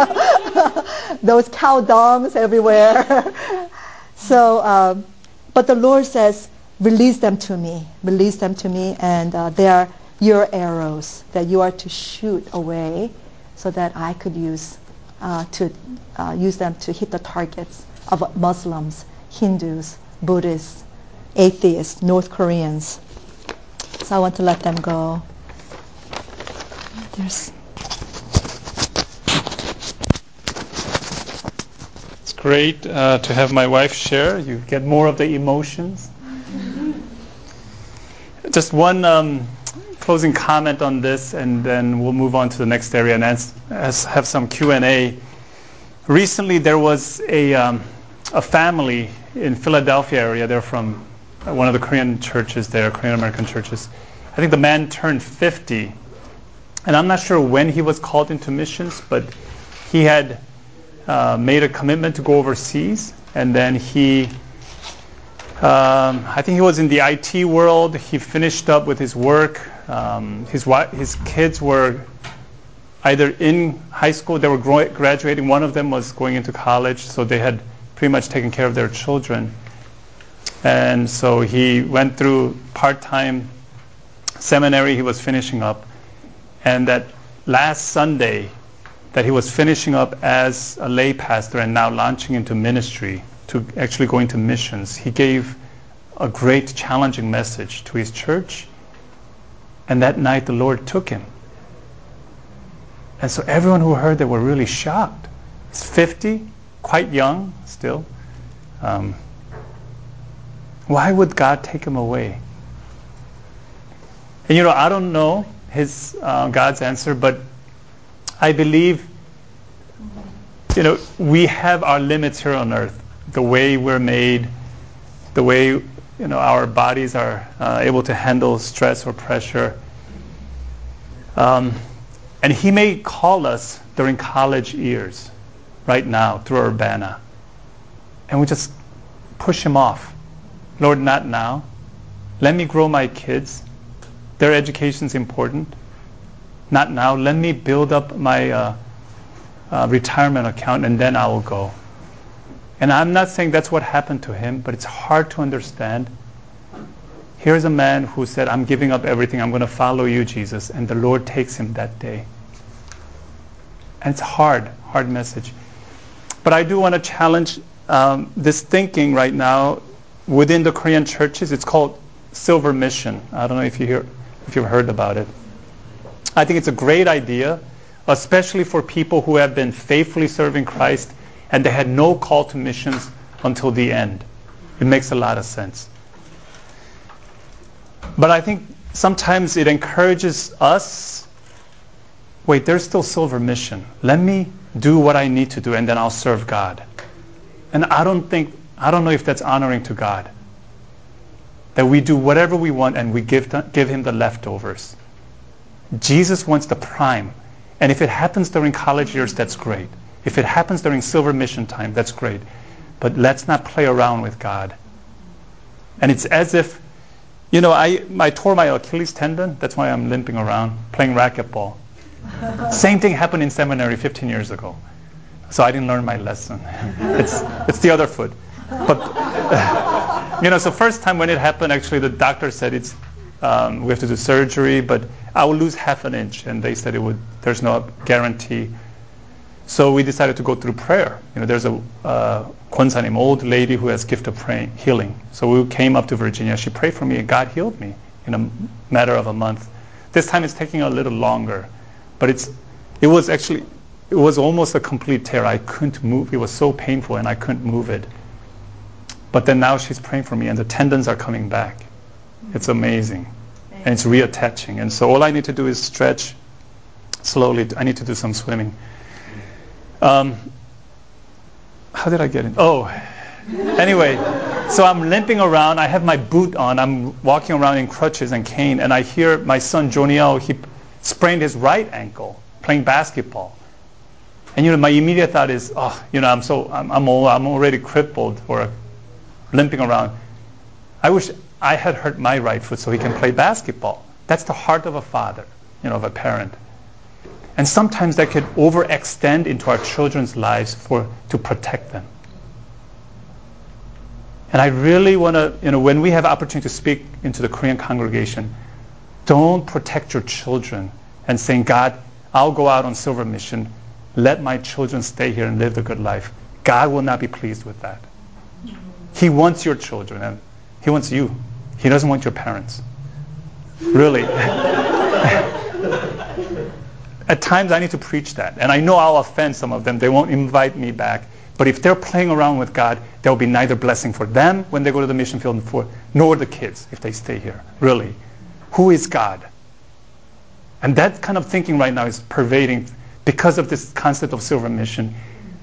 those cow dungs everywhere. so, um, but the Lord says, release them to me. Release them to me, and uh, they are your arrows that you are to shoot away, so that I could use uh, to uh, use them to hit the targets of Muslims, Hindus, Buddhists, atheists, North Koreans. So I want to let them go. There's. It's great uh, to have my wife share. You get more of the emotions. Just one um, closing comment on this, and then we'll move on to the next area and as, as have some Q and A. Recently, there was a um, a family in Philadelphia area. They're from one of the Korean churches there, Korean American churches. I think the man turned fifty, and I'm not sure when he was called into missions, but he had uh, made a commitment to go overseas, and then he. Um, I think he was in the I T world. He finished up with his work. Um, his wife, his kids were either in high school, they were gro- graduating. One of them was going into college, so they had pretty much taken care of their children. And so he went through part-time seminary. He was finishing up, and that last Sunday, that he was finishing up as a lay pastor and now launching into ministry, to actually going to missions, he gave a great challenging message to his church, and that night the Lord took him. And so everyone who heard that were really shocked. He's fifty, quite young still. Um, why would God take him away? And you know, I don't know his uh, God's answer, but I believe, you know, we have our limits here on earth. The way we're made, the way, you know, our bodies are uh, able to handle stress or pressure. Um, and he may call us during college years, right now, through Urbana. And we just push him off. Lord, not now. Let me grow my kids. their education is important. Not now. Let me build up my uh, uh, retirement account and then I will go. And I'm not saying that's what happened to him, but it's hard to understand. Here's a man who said, I'm giving up everything. I'm going to follow you, Jesus. And the Lord takes him that day. And it's hard, hard message. But I do want to challenge um, this thinking right now within the Korean churches. It's called Silver Mission. I don't know if you hear, if you've heard about it. I think it's a great idea, especially for people who have been faithfully serving Christ and they had no call to missions until the end. It makes a lot of sense. But I think sometimes it encourages us, wait, there's still Silver Mission. Let me do what I need to do and then I'll serve God. And I don't think, I don't know if that's honoring to God. That we do whatever we want and we give, to, give him the leftovers. Jesus wants the prime. And if it happens during college years, that's great. If it happens during Silver Mission time, that's great. But let's not play around with God. And it's as if, you know, I, I tore my Achilles tendon. That's why I'm limping around, playing racquetball. Same thing happened in seminary fifteen years ago. So I didn't learn my lesson. It's, it's the other foot. But, uh, you know, so first time when it happened, actually the doctor said it's, um, we have to do surgery, but I will lose half an inch. And they said it would, there's no guarantee. So we decided to go through prayer. You know, there's a uh, Kwon-sanim, old lady who has gift of praying, healing. So we came up to Virginia. She prayed for me, and God healed me in a matter of a month. This time it's taking a little longer, but it's it was actually it was almost a complete tear. I couldn't move. It was so painful, and I couldn't move it. But then now she's praying for me, and the tendons are coming back. It's amazing, and it's reattaching. And so all I need to do is stretch slowly. I need to do some swimming. Um, how did I get in? Oh, anyway, so I'm limping around. I have my boot on. I'm walking around in crutches and cane, and I hear my son Joniel, he sprained his right ankle playing basketball. And you know, my immediate thought is, oh, you know, I'm so I'm I'm, all, I'm already crippled or limping around. I wish I had hurt my right foot so he can play basketball. That's the heart of a father, you know, of a parent. And sometimes that could overextend into our children's lives for to protect them. And I really want to, you know, when we have opportunity to speak into the Korean congregation, don't protect your children and saying, God, I'll go out on Silver Mission. Let my children stay here and live the good life. God will not be pleased with that. He wants your children and he wants you. He doesn't want your parents. Really. At times I need to preach that. And I know I'll offend some of them. They won't invite me back. But if they're playing around with God, there will be neither blessing for them when they go to the mission field, for, nor the kids if they stay here. Really. Who is God? And that kind of thinking right now is pervading because of this concept of Silver Mission.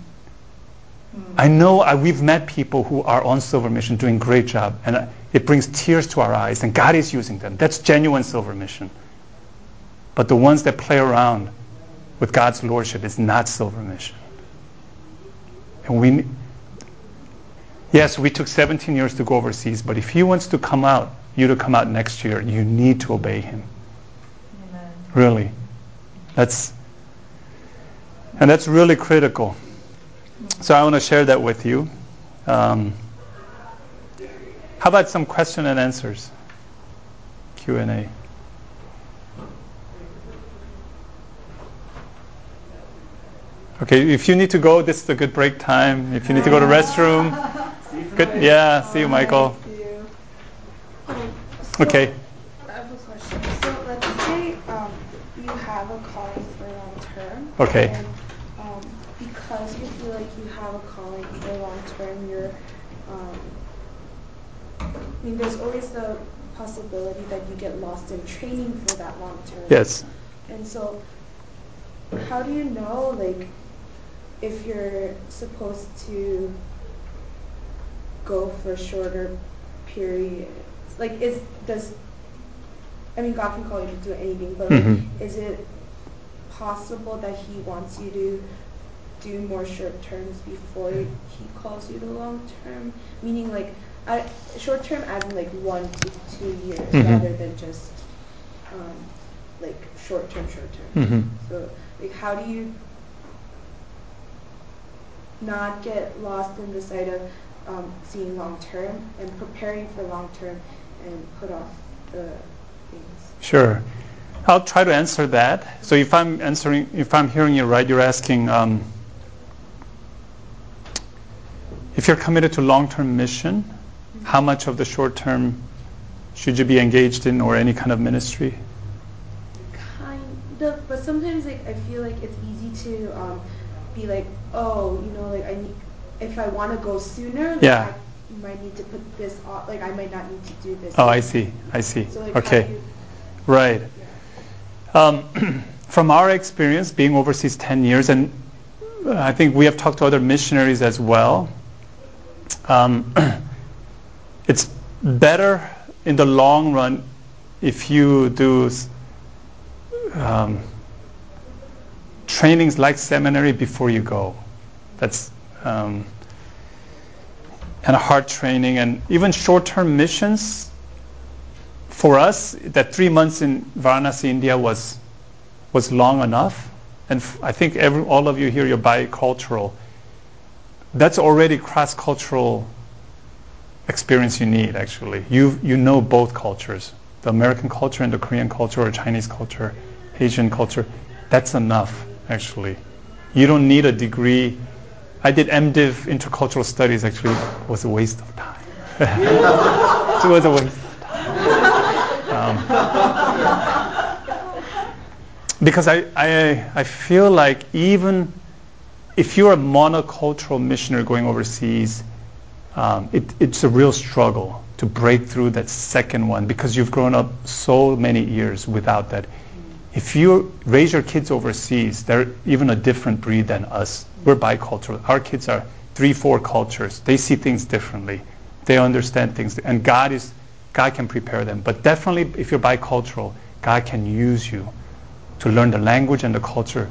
I know I, we've met people who are on Silver Mission doing a great job. And uh, it brings tears to our eyes. And God is using them. That's genuine Silver Mission. But the ones that play around with God's lordship is not Silver Mission. And we, yes, we took seventeen years to go overseas, but if he wants to come out, you to come out next year, you need to obey him. Amen. Really. That's, and that's really critical. So I want to share that with you. Um, how about some question and answers? Q and A. Okay, if you need to go, this is a good break time. If you need to go to the restroom, good. Yeah, see you, Michael. Thank you. Um, so Okay. I have a question. So let's say um, you have a calling for long term. Okay. And um, because you feel like you have a calling for long term, you're, um, I mean, there's always the possibility that you get lost in training for that long term. Yes. And so, how do you know, like, if you're supposed to go for shorter periods? Like, is does I mean, God can call you to do anything, but like, Mm-hmm. is it possible that He wants you to do more short terms before He calls you to long term? Meaning, like, I, short term as in like one to two years, Mm-hmm. rather than just um, like short term, short term. Mm-hmm. So like, how do you not get lost in the sight of um, seeing long term and preparing for long term and put off the things? Sure. I'll try to answer that. So if I'm answering, if I'm hearing you right, you're asking um, if you're committed to long-term mission, mm-hmm. how much of the short-term should you be engaged in, or any kind of ministry? Kind of, but sometimes like I feel like it's easy to um, be like, oh, you know, like I need, if I want to go sooner, like yeah. I might need to put this off. Like I might not need to do this. Oh, I see. I see. So, like, okay. You, right. Yeah. Um, from our experience, being overseas ten years, and I think we have talked to other missionaries as well. Um, it's better in the long run if you do um, trainings like seminary before you go. That's um, and a hard training, and even short-term missions. For us, that three months in Varanasi, India was was long enough, and f- I think every, all of you here, you're bicultural. That's already cross-cultural experience you need, actually. You you know both cultures, the American culture and the Korean culture, or Chinese culture, Asian culture. That's enough, actually. You don't need a degree. I did MDiv intercultural studies, actually. It was a waste of time. It was a waste of time. Um, because I, I, I feel like even if you're a monocultural missionary going overseas, um, it, it's a real struggle to break through that second one, because you've grown up so many years without that. If you raise your kids overseas, they're even a different breed than us. We're bicultural. Our kids are three, four cultures. They see things differently. They understand things, and God is God can prepare them. But definitely, if you're bicultural, God can use you to learn the language and the culture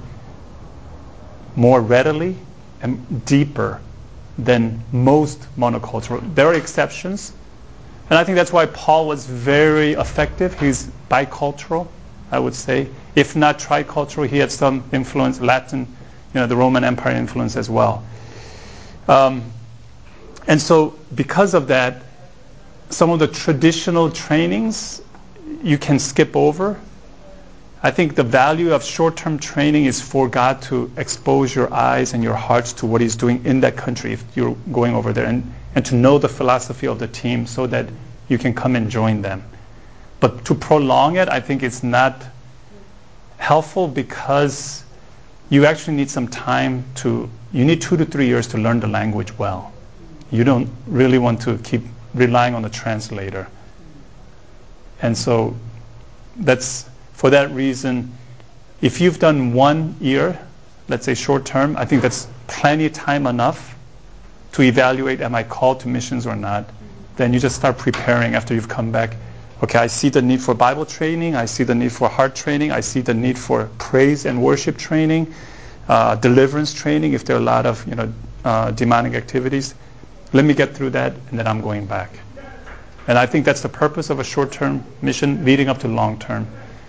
more readily and deeper than most monocultural. There are exceptions, and I think that's why Paul was very effective. He's bicultural, I would say. If not tricultural, he had some influence, Latin, you know, the Roman Empire influence as well. Um, and so because of that, some of the traditional trainings you can skip over. I think the value of short-term training is for God to expose your eyes and your hearts to what He's doing in that country if you're going over there, and, and to know the philosophy of the team so that you can come and join them. But to prolong it, I think it's not helpful, because you actually need some time to, you need two to three years to learn the language well. You don't really want to keep relying on the translator. And so that's, for that reason, if you've done one year, let's say short term, I think that's plenty of time enough to evaluate, am I called to missions or not? Then you just start preparing after you've come back. Okay, I see the need for Bible training. I see the need for heart training. I see the need for praise and worship training, uh, deliverance training, if there are a lot of, you know, uh, demonic activities. Let me get through that, and then I'm going back. And I think that's the purpose of a short-term mission leading up to long-term.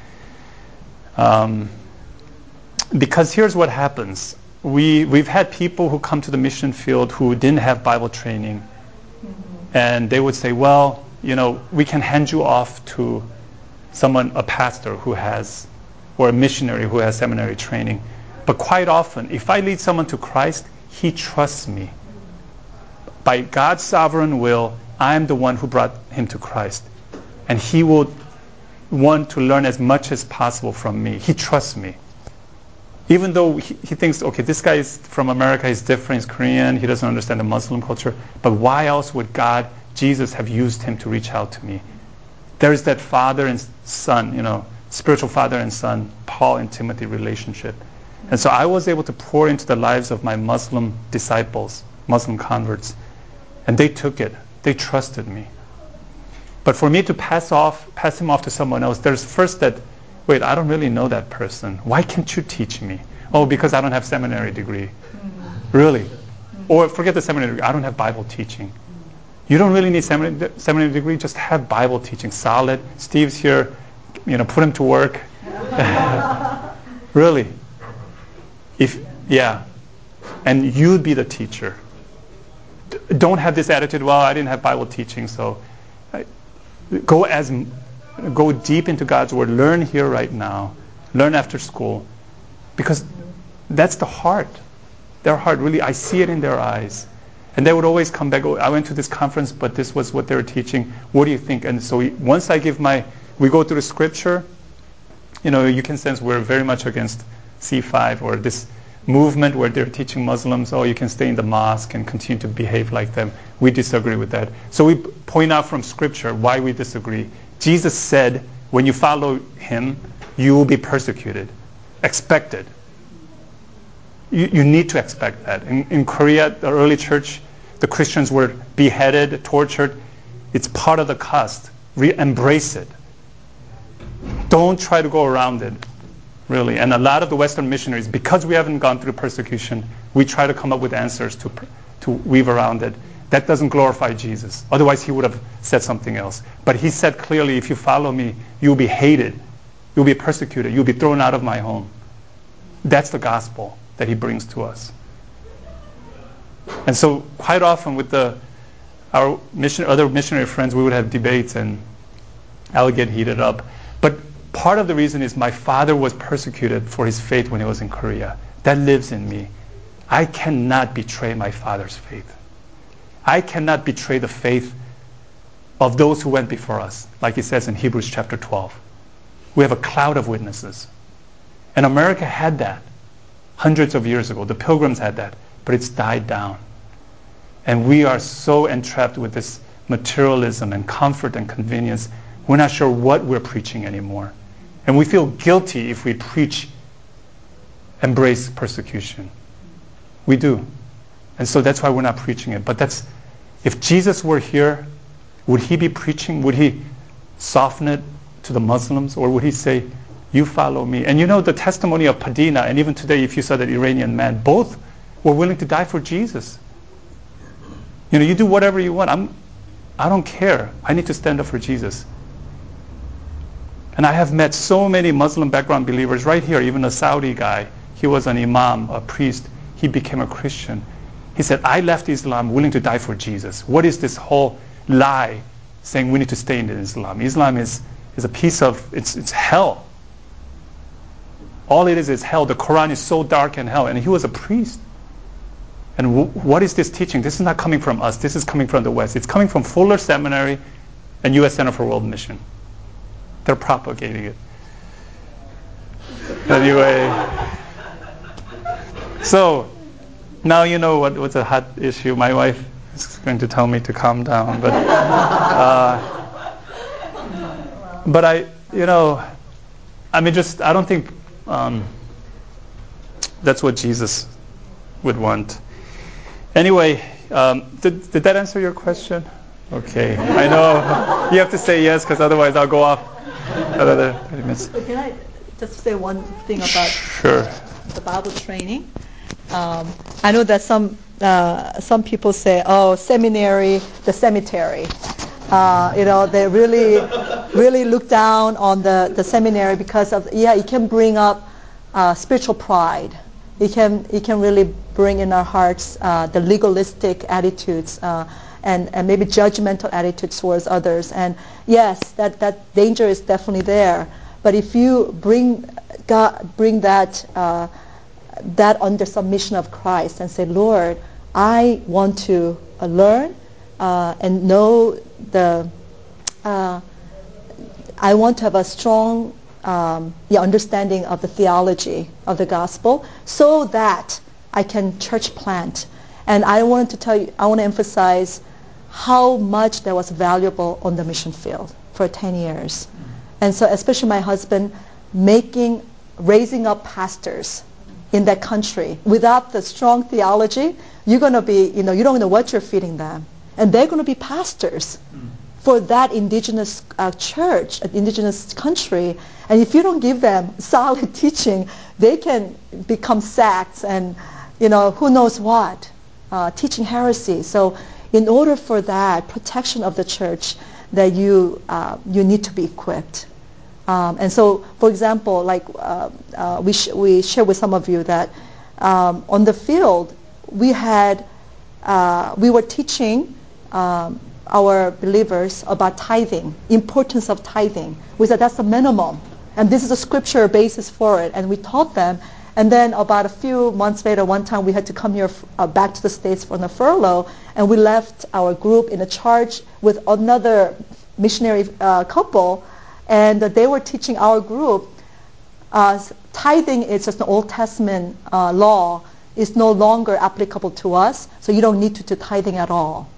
Um, because here's what happens. We, we've had people who come to the mission field who didn't have Bible training. Mm-hmm. And they would say, well, you know, we can hand you off to someone, a pastor who has, or a missionary who has seminary training. But quite often, if I lead someone to Christ, he trusts me. By God's sovereign will, I am the one who brought him to Christ. And he will want to learn as much as possible from me. He trusts me. Even though he, he thinks, okay, this guy is from America, he's different, he's Korean, he doesn't understand the Muslim culture. But why else would God, Jesus, have used him to reach out to me? There is that father and son, you know, spiritual father and son, Paul and Timothy relationship. And so I was able to pour into the lives of my Muslim disciples, Muslim converts, and they took it. They trusted me. But for me to pass off, pass him off to someone else, there's first that, wait, I don't really know that person. Why can't you teach me? Oh, because I don't have seminary degree. Mm-hmm. Really? Mm-hmm. Or forget the seminary degree, I don't have Bible teaching. You don't really need seminary, seminary degree, just have Bible teaching. Solid. Steve's here. you know, put him to work. Really. If, yeah. And you'd be the teacher. D- don't have this attitude, well, I didn't have Bible teaching, so I, go as go deep into God's Word. Learn here right now. Learn after school. Because that's the heart. Their heart, really, I see it in their eyes. And they would always come back, oh, I went to this conference, but this was what they were teaching. What do you think? And so we, once I give my, we go through the scripture, you know, you can sense we're very much against C five or this movement where they're teaching Muslims, oh, you can stay in the mosque and continue to behave like them. We disagree with that. So we point out from scripture why we disagree. Jesus said, when you follow him, you will be persecuted. Expect it. You, you need to expect that. In, in Korea, the early church, the Christians were beheaded, tortured. It's part of the cost. Re- embrace it. Don't try to go around it, really. And a lot of the Western missionaries, because we haven't gone through persecution, we try to come up with answers to to weave around it. That doesn't glorify Jesus. Otherwise, he would have said something else. But he said clearly, if you follow me, you'll be hated. You'll be persecuted. You'll be thrown out of my home. That's the gospel that he brings to us. And so quite often with the our mission, other missionary friends, we would have debates and I would get heated up. But part of the reason is my father was persecuted for his faith when he was in Korea. That lives in me. I cannot betray my father's faith. I cannot betray the faith of those who went before us, like it says in Hebrews chapter twelve. We have a cloud of witnesses. And America had that hundreds of years ago. The Pilgrims had that, but it's died down. And we are so entrapped with this materialism and comfort and convenience, we're not sure what we're preaching anymore. And we feel guilty if we preach, embrace persecution. We do. And so that's why we're not preaching it. But that's, if Jesus were here, would he be preaching? Would he soften it to the Muslims? Or would he say, you follow me? And you know the testimony of Padina, and even today if you saw that Iranian man, both were willing to die for Jesus. You know, you do whatever you want. I'm, I don't care. I need to stand up for Jesus. And I have met so many Muslim background believers right here, even a Saudi guy. He was an imam, a priest. He became a Christian. He said, I left Islam willing to die for Jesus. What is this whole lie saying we need to stay in Islam? Islam is, is a piece of, it's, it's hell. All it is is hell. The Quran is so dark and hell. And he was a priest. And w- what is this teaching? This is not coming from us. This is coming from the West. It's coming from Fuller Seminary and U S Center for World Mission. They're propagating it. Anyway. So, now you know what, what's a hot issue. My wife is going to tell me to calm down. But, uh, but I, you know, I mean, just, I don't think um, that's what Jesus would want. Anyway, um, did, did that answer your question? Okay. I know you have to say yes, because otherwise I'll go off another thirty minutes. So can I just say one thing about Sure. the Bible training? Um, I know that some uh, some people say, "Oh, seminary, the cemetery." Uh, you know, they really really look down on the, the seminary because of yeah, it can bring up uh, spiritual pride. It can it can really bring in our hearts uh, the legalistic attitudes uh, and and maybe judgmental attitudes towards others. And yes, that, that danger is definitely there. But if you bring God, bring that uh, that under submission of Christ and say, Lord, I want to uh, learn uh, and know the. Uh, I want to have a strong um, the understanding of the theology of the gospel, so that I can church plant. And I wanted to tell you, I want to emphasize how much that was valuable on the mission field for ten years. And so, especially my husband, making, raising up pastors in that country. Without the strong theology, you're going to be, you know, you don't know what you're feeding them, and they're going to be pastors for that indigenous uh, church, an indigenous country. And if you don't give them solid teaching, they can become sects and, you know, who knows what, uh, teaching heresy. So in order for that protection of the church, that you uh, you need to be equipped. Um, and so, for example, like uh, uh, we sh- we share with some of you that um, on the field we had uh, we were teaching um, our believers about tithing, importance of tithing. We said that's the minimum, and this is a scripture basis for it, and we taught them. And then about a few months later, one time we had to come here uh, back to the States for the furlough, and we left our group in a charge with another missionary uh, couple, and uh, they were teaching our group uh, tithing is just an Old Testament uh, law. Is no longer applicable to us, so you don't need to do tithing at all.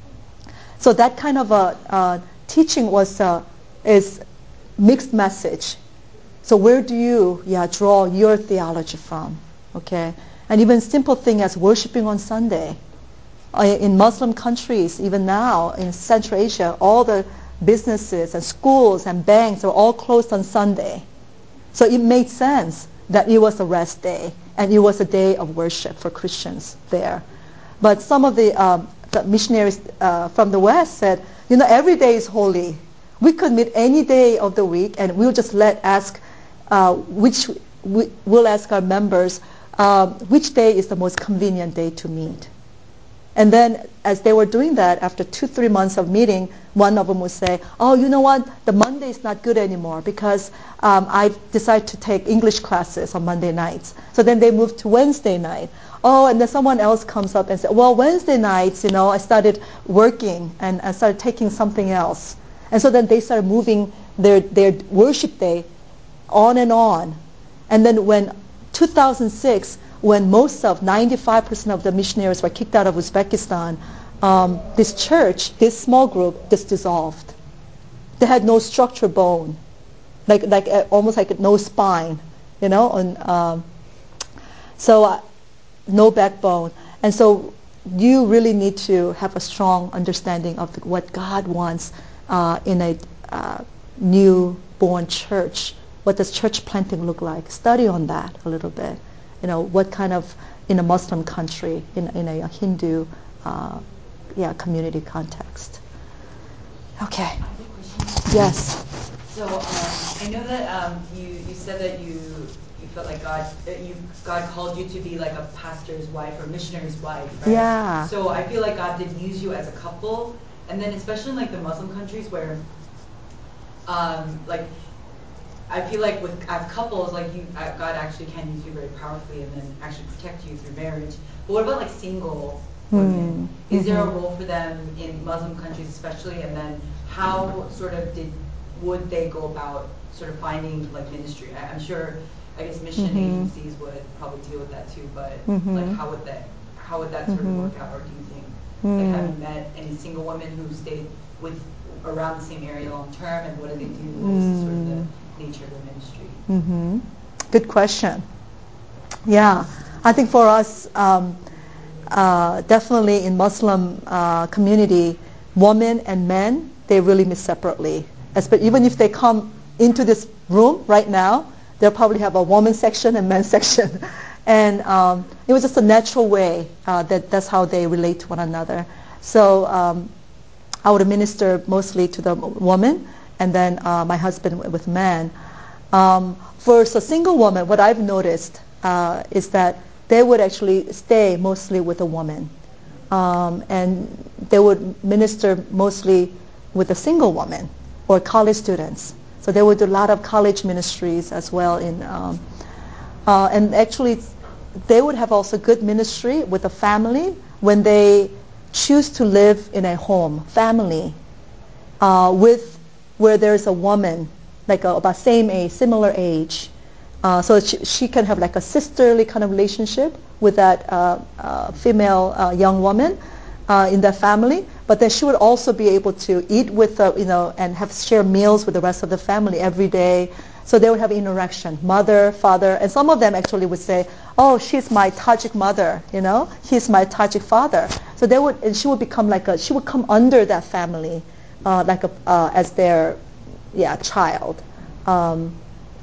So that kind of a uh, teaching was uh, is mixed message. So where do you yeah draw your theology from? Okay, and even simple thing as worshiping on Sunday. Uh, in Muslim countries, even now in Central Asia, all the businesses and schools and banks are all closed on Sunday. So it made sense that it was a rest day and it was a day of worship for Christians there. But some of the, um, the missionaries uh, from the West said, you know, every day is holy. We could meet any day of the week, and we'll just let ask uh, which we, we'll ask our members uh, which day is the most convenient day to meet. And then as they were doing that, after two, three months of meeting, one of them would say, oh, you know what, the Monday is not good anymore because um, I decided to take English classes on Monday nights. So then they moved to Wednesday night. Oh, and then someone else comes up and says, well, Wednesday nights, you know, I started working and I started taking something else. And so then they started moving their, their worship day on and on. And then when two thousand six, when most of ninety-five percent of the missionaries were kicked out of Uzbekistan, um, this church, this small group, just dissolved. They had no structure bone, like like uh, almost like no spine, you know, and um, so uh, no backbone. And so you really need to have a strong understanding of the, what God wants uh, in a uh, newborn church. What does church planting look like? Study on that a little bit. You know, what kind of, in a Muslim country, in, in a Hindu uh, yeah, community context. Okay. I have a question. Yes. So um, I know that um, you, you said that you you felt like God that you God called you to be like a pastor's wife or missionary's wife, right? Yeah. So I feel like God did use you as a couple, and then especially in like the Muslim countries where um, like I feel like with as couples, like you, uh, God actually can use you very powerfully and then actually protect you through marriage. But what about like single women? Mm. Is there a Mm-hmm. role for them in Muslim countries, especially? And then how sort of did would they go about sort of finding like ministry? I, I'm sure, I guess mission Mm-hmm. agencies would probably deal with that too. But Mm-hmm. like how would that how would that sort Mm-hmm. of work out? Or do you think Mm. like have you met any single women who stayed with around the same area long term, and what do they do? What was the sort of the nature of their ministry? Mm-hmm. Good question. Yeah, I think for us, um, uh, definitely in Muslim uh, community, women and men, they really meet separately. But even if they come into this room right now, they'll probably have a woman section and men's section. And um, it was just a natural way uh, that that's how they relate to one another. So um, I would minister mostly to the woman, and then uh, my husband with men. Um, for a single woman, what I've noticed uh, is that they would actually stay mostly with a woman, um, and they would minister mostly with a single woman or college students. So they would do a lot of college ministries as well. In um, uh, and actually, they would have also good ministry with a family when they choose to live in a home, family, uh, with where there's a woman, like a, about same age, similar age, uh, so she, she can have like a sisterly kind of relationship with that uh, uh, female uh, young woman uh, in that family. But then she would also be able to eat with, uh, you know, and have share meals with the rest of the family every day. So they would have interaction, mother, father, and some of them actually would say, "Oh, she's my Tajik mother, you know, he's my Tajik father." So they would, and she would become like a, she would come under that family, uh, like a, uh, as their, yeah, child. Um,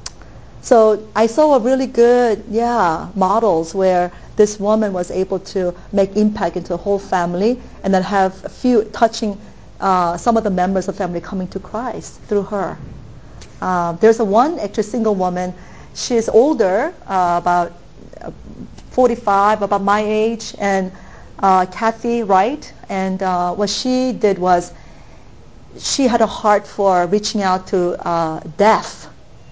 so I saw a really good, yeah, models where this woman was able to make impact into the whole family, and then have a few touching uh, some of the members of the family coming to Christ through her. Uh, there's a one actually single woman. She's older, uh, about forty-five, about my age, and uh, Kathy Wright. And uh, what she did was she had a heart for reaching out to uh, deaf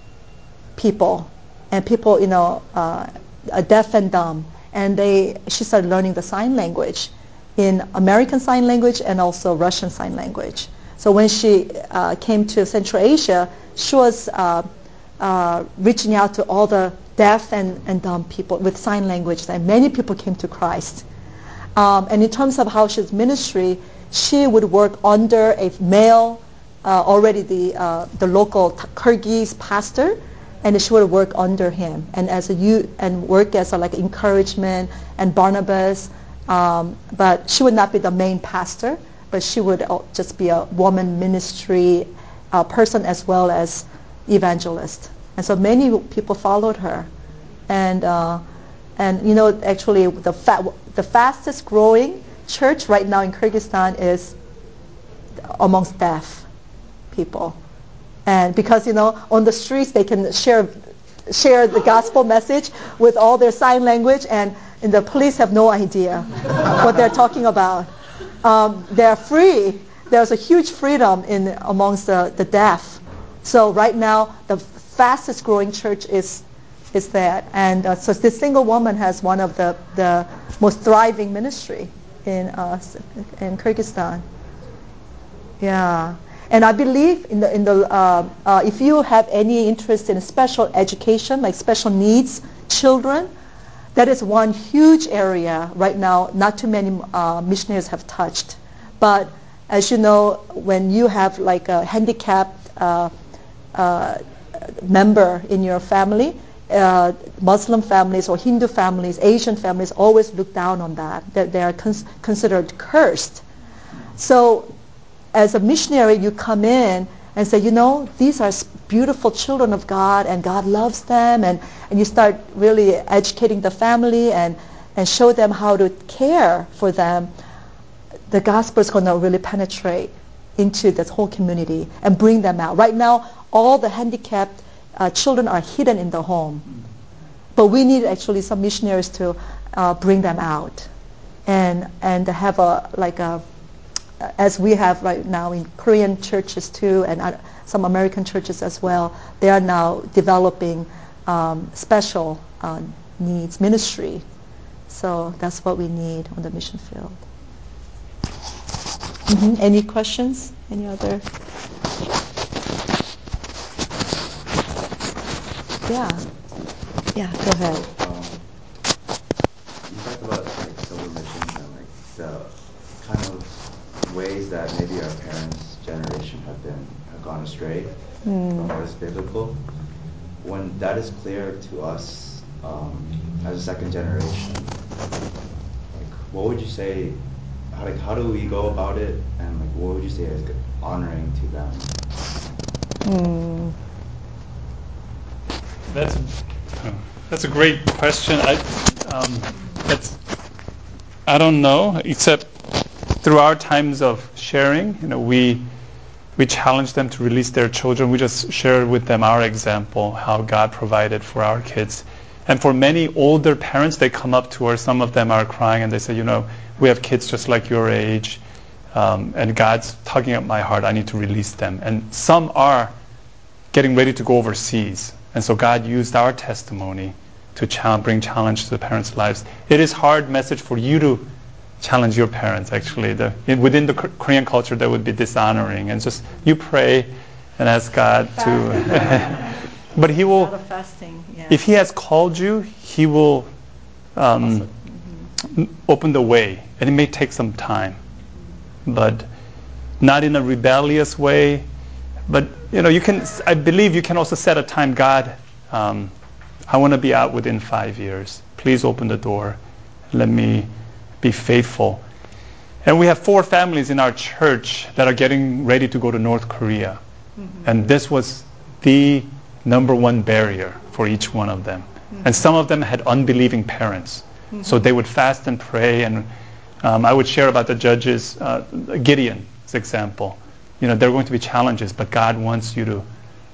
people and people, you know, uh, deaf and dumb. And they, she started learning the sign language in American Sign Language and also Russian Sign Language. So when she uh, came to Central Asia, she was uh, uh, reaching out to all the deaf and, and dumb people with sign language, and many people came to Christ. Um, and in terms of how she's ministry, she would work under a male, uh, already the uh, the local Kyrgyz pastor, and she would work under him, and as a youth, and work as a like encouragement and Barnabas. Um, but she would not be the main pastor, but she would just be a woman ministry uh, person as well as evangelist. And so many people followed her, and uh, and you know actually the fa- the fastest growing church right now in Kyrgyzstan is amongst deaf people, and because you know on the streets they can share share the gospel message with all their sign language, and, and the police have no idea what they're talking about. Um, they're free. There's a huge freedom in amongst the, the deaf. So right now the fastest growing church is is that, and uh, so this single woman has one of the, the most thriving ministry in uh, in Kyrgyzstan. Yeah, and I believe in the in the uh, uh, if you have any interest in special education, like special needs children, that is one huge area right now. Not too many uh, missionaries have touched, but as you know, when you have like a handicapped uh, uh, member in your family, uh, Muslim families or Hindu families, Asian families always look down on that, that they are cons- considered cursed. So as a missionary, you come in and say, you know, these are beautiful children of God, and God loves them, and, and you start really educating the family and, and show them how to care for them. The gospel is going to really penetrate into this whole community and bring them out. Right now, all the handicapped uh, children are hidden in the home. But we need actually some missionaries to uh, bring them out and and have a like a as we have right now in Korean churches too, and uh, some American churches as well. They are now developing um, special uh, needs ministry. So that's what we need on the mission field. Mm-hmm. Any questions? Any other? Yeah. Yeah, go ahead. Um, you talked about like solo missions and like the kind of ways that maybe our parents' generation have been have gone astray Mm. from what is biblical. When that is clear to us um, as a second generation, like what would you say? How, like how do we go about it, and like what would you say is honoring to them? Mm. That's that's a great question. I um, that's I don't know, except through our times of sharing, you know, we we challenge them to release their children. We just share with them our example, how God provided for our kids. And for many older parents, they come up to us. Some of them are crying, and they say, you know, we have kids just like your age, um, and God's tugging at my heart. I need to release them. And some are getting ready to go overseas. And so God used our testimony to challenge, bring challenge to the parents' lives. It is hard message for you to challenge your parents, actually. The, in, within the Korean culture, that would be dishonoring. And just, you pray and ask God to... but He will... Fasting, yeah. If He has called you, He will um, mm-hmm. open the way. And it may take some time. But not in a rebellious way. But, you know, you can... I believe you can also set a time. God, um, I want to be out within five years. Please open the door. Let me... be faithful. And we have four families in our church that are getting ready to go to North Korea. Mm-hmm. And this was the number one barrier for each one of them. Mm-hmm. And some of them had unbelieving parents. Mm-hmm. So they would fast and pray. And um, I would share about the judges, uh, Gideon's example. You know, there are going to be challenges, but God wants you to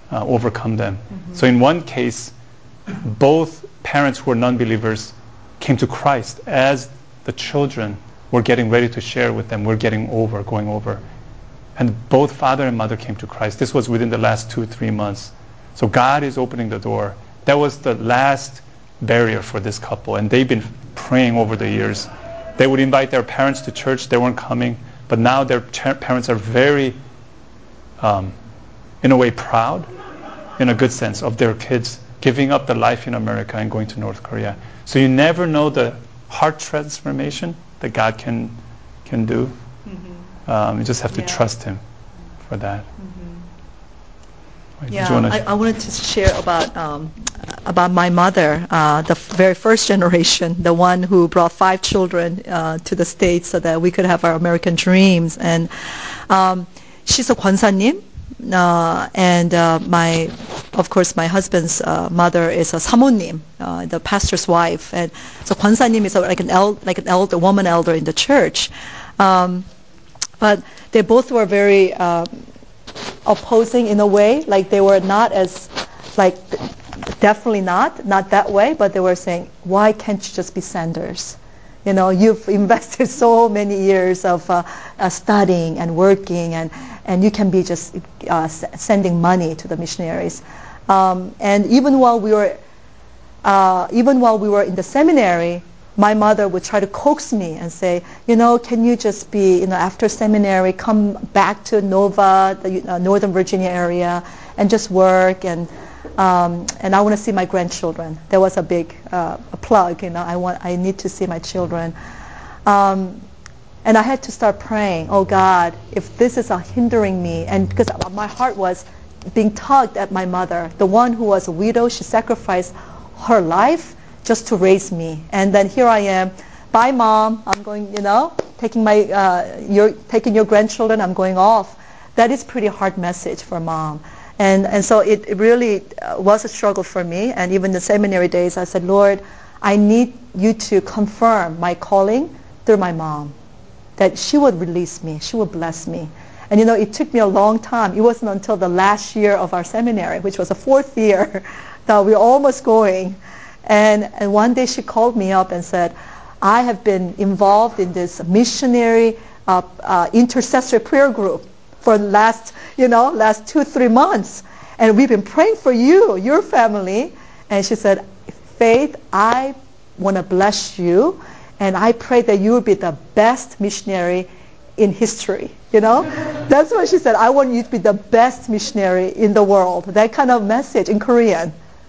uh, overcome them. Mm-hmm. So in one case, both parents who were non-believers came to Christ as the children were getting ready to share with them. We're getting over, going over. And both father and mother came to Christ. This was within the last two, three months. So God is opening the door. That was the last barrier for this couple. And they've been praying over the years. They would invite their parents to church. They weren't coming. But now their ch- parents are very, um, in a way, proud, in a good sense, of their kids giving up the life in America and going to North Korea. So you never know the heart transformation that God can can do. Mm-hmm. Um, you just have to yeah. trust Him for that. Mm-hmm. Yeah, I, I wanted to share about um, about my mother, uh, the f- very first generation, the one who brought five children uh, to the States so that we could have our American dreams. And um, she's a 권사님, uh, and uh, my, of course, my husband's uh, mother is a 사모님, uh, the pastor's wife. And so 권사님 is a, like an el- like an elder, woman elder in the church. Um, but they both were very uh, opposing in a way, like they were not as, like, definitely not, not that way, but they were saying, why can't you just be senders? You know, you've invested so many years of uh, uh, studying and working, and, and you can be just uh, s- sending money to the missionaries. Um, and even while we were, uh, even while we were in the seminary, my mother would try to coax me and say, you know, can you just be, you know, after seminary, come back to Nova, the uh, Northern Virginia area, and just work, and um, and I want to see my grandchildren. There was a big uh, a plug, you know, I want, I need to see my children. Um, and I had to start praying, oh God, if this is uh, hindering me, and because my heart was being tugged at my mother, the one who was a widow, she sacrificed her life just to raise me. And then here I am, bye mom, I'm going, you know, taking my, uh, you're taking your grandchildren, I'm going off. That is pretty hard message for mom. And and so it, it really uh, was a struggle for me. And even the seminary days, I said, Lord, I need you to confirm my calling through my mom, that she would release me, she would bless me. And you know, it took me a long time. It wasn't until the last year of our seminary, which was the fourth year, that we were almost going. And, and one day she called me up and said, I have been involved in this missionary uh, uh, intercessory prayer group for the last, you know, last two, three months. And we've been praying for you, your family. And she said, Faith, I want to bless you. And I pray that you will be the best missionary in history. You know, that's what she said. I want you to be the best missionary in the world. That kind of message in Korean.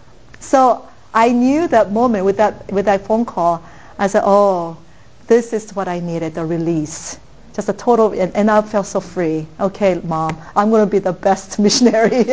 So I knew that moment with that with that phone call. I said, oh, this is what I needed, the release. Just a total, and, and I felt so free. Okay, mom, I'm going to be the best missionary.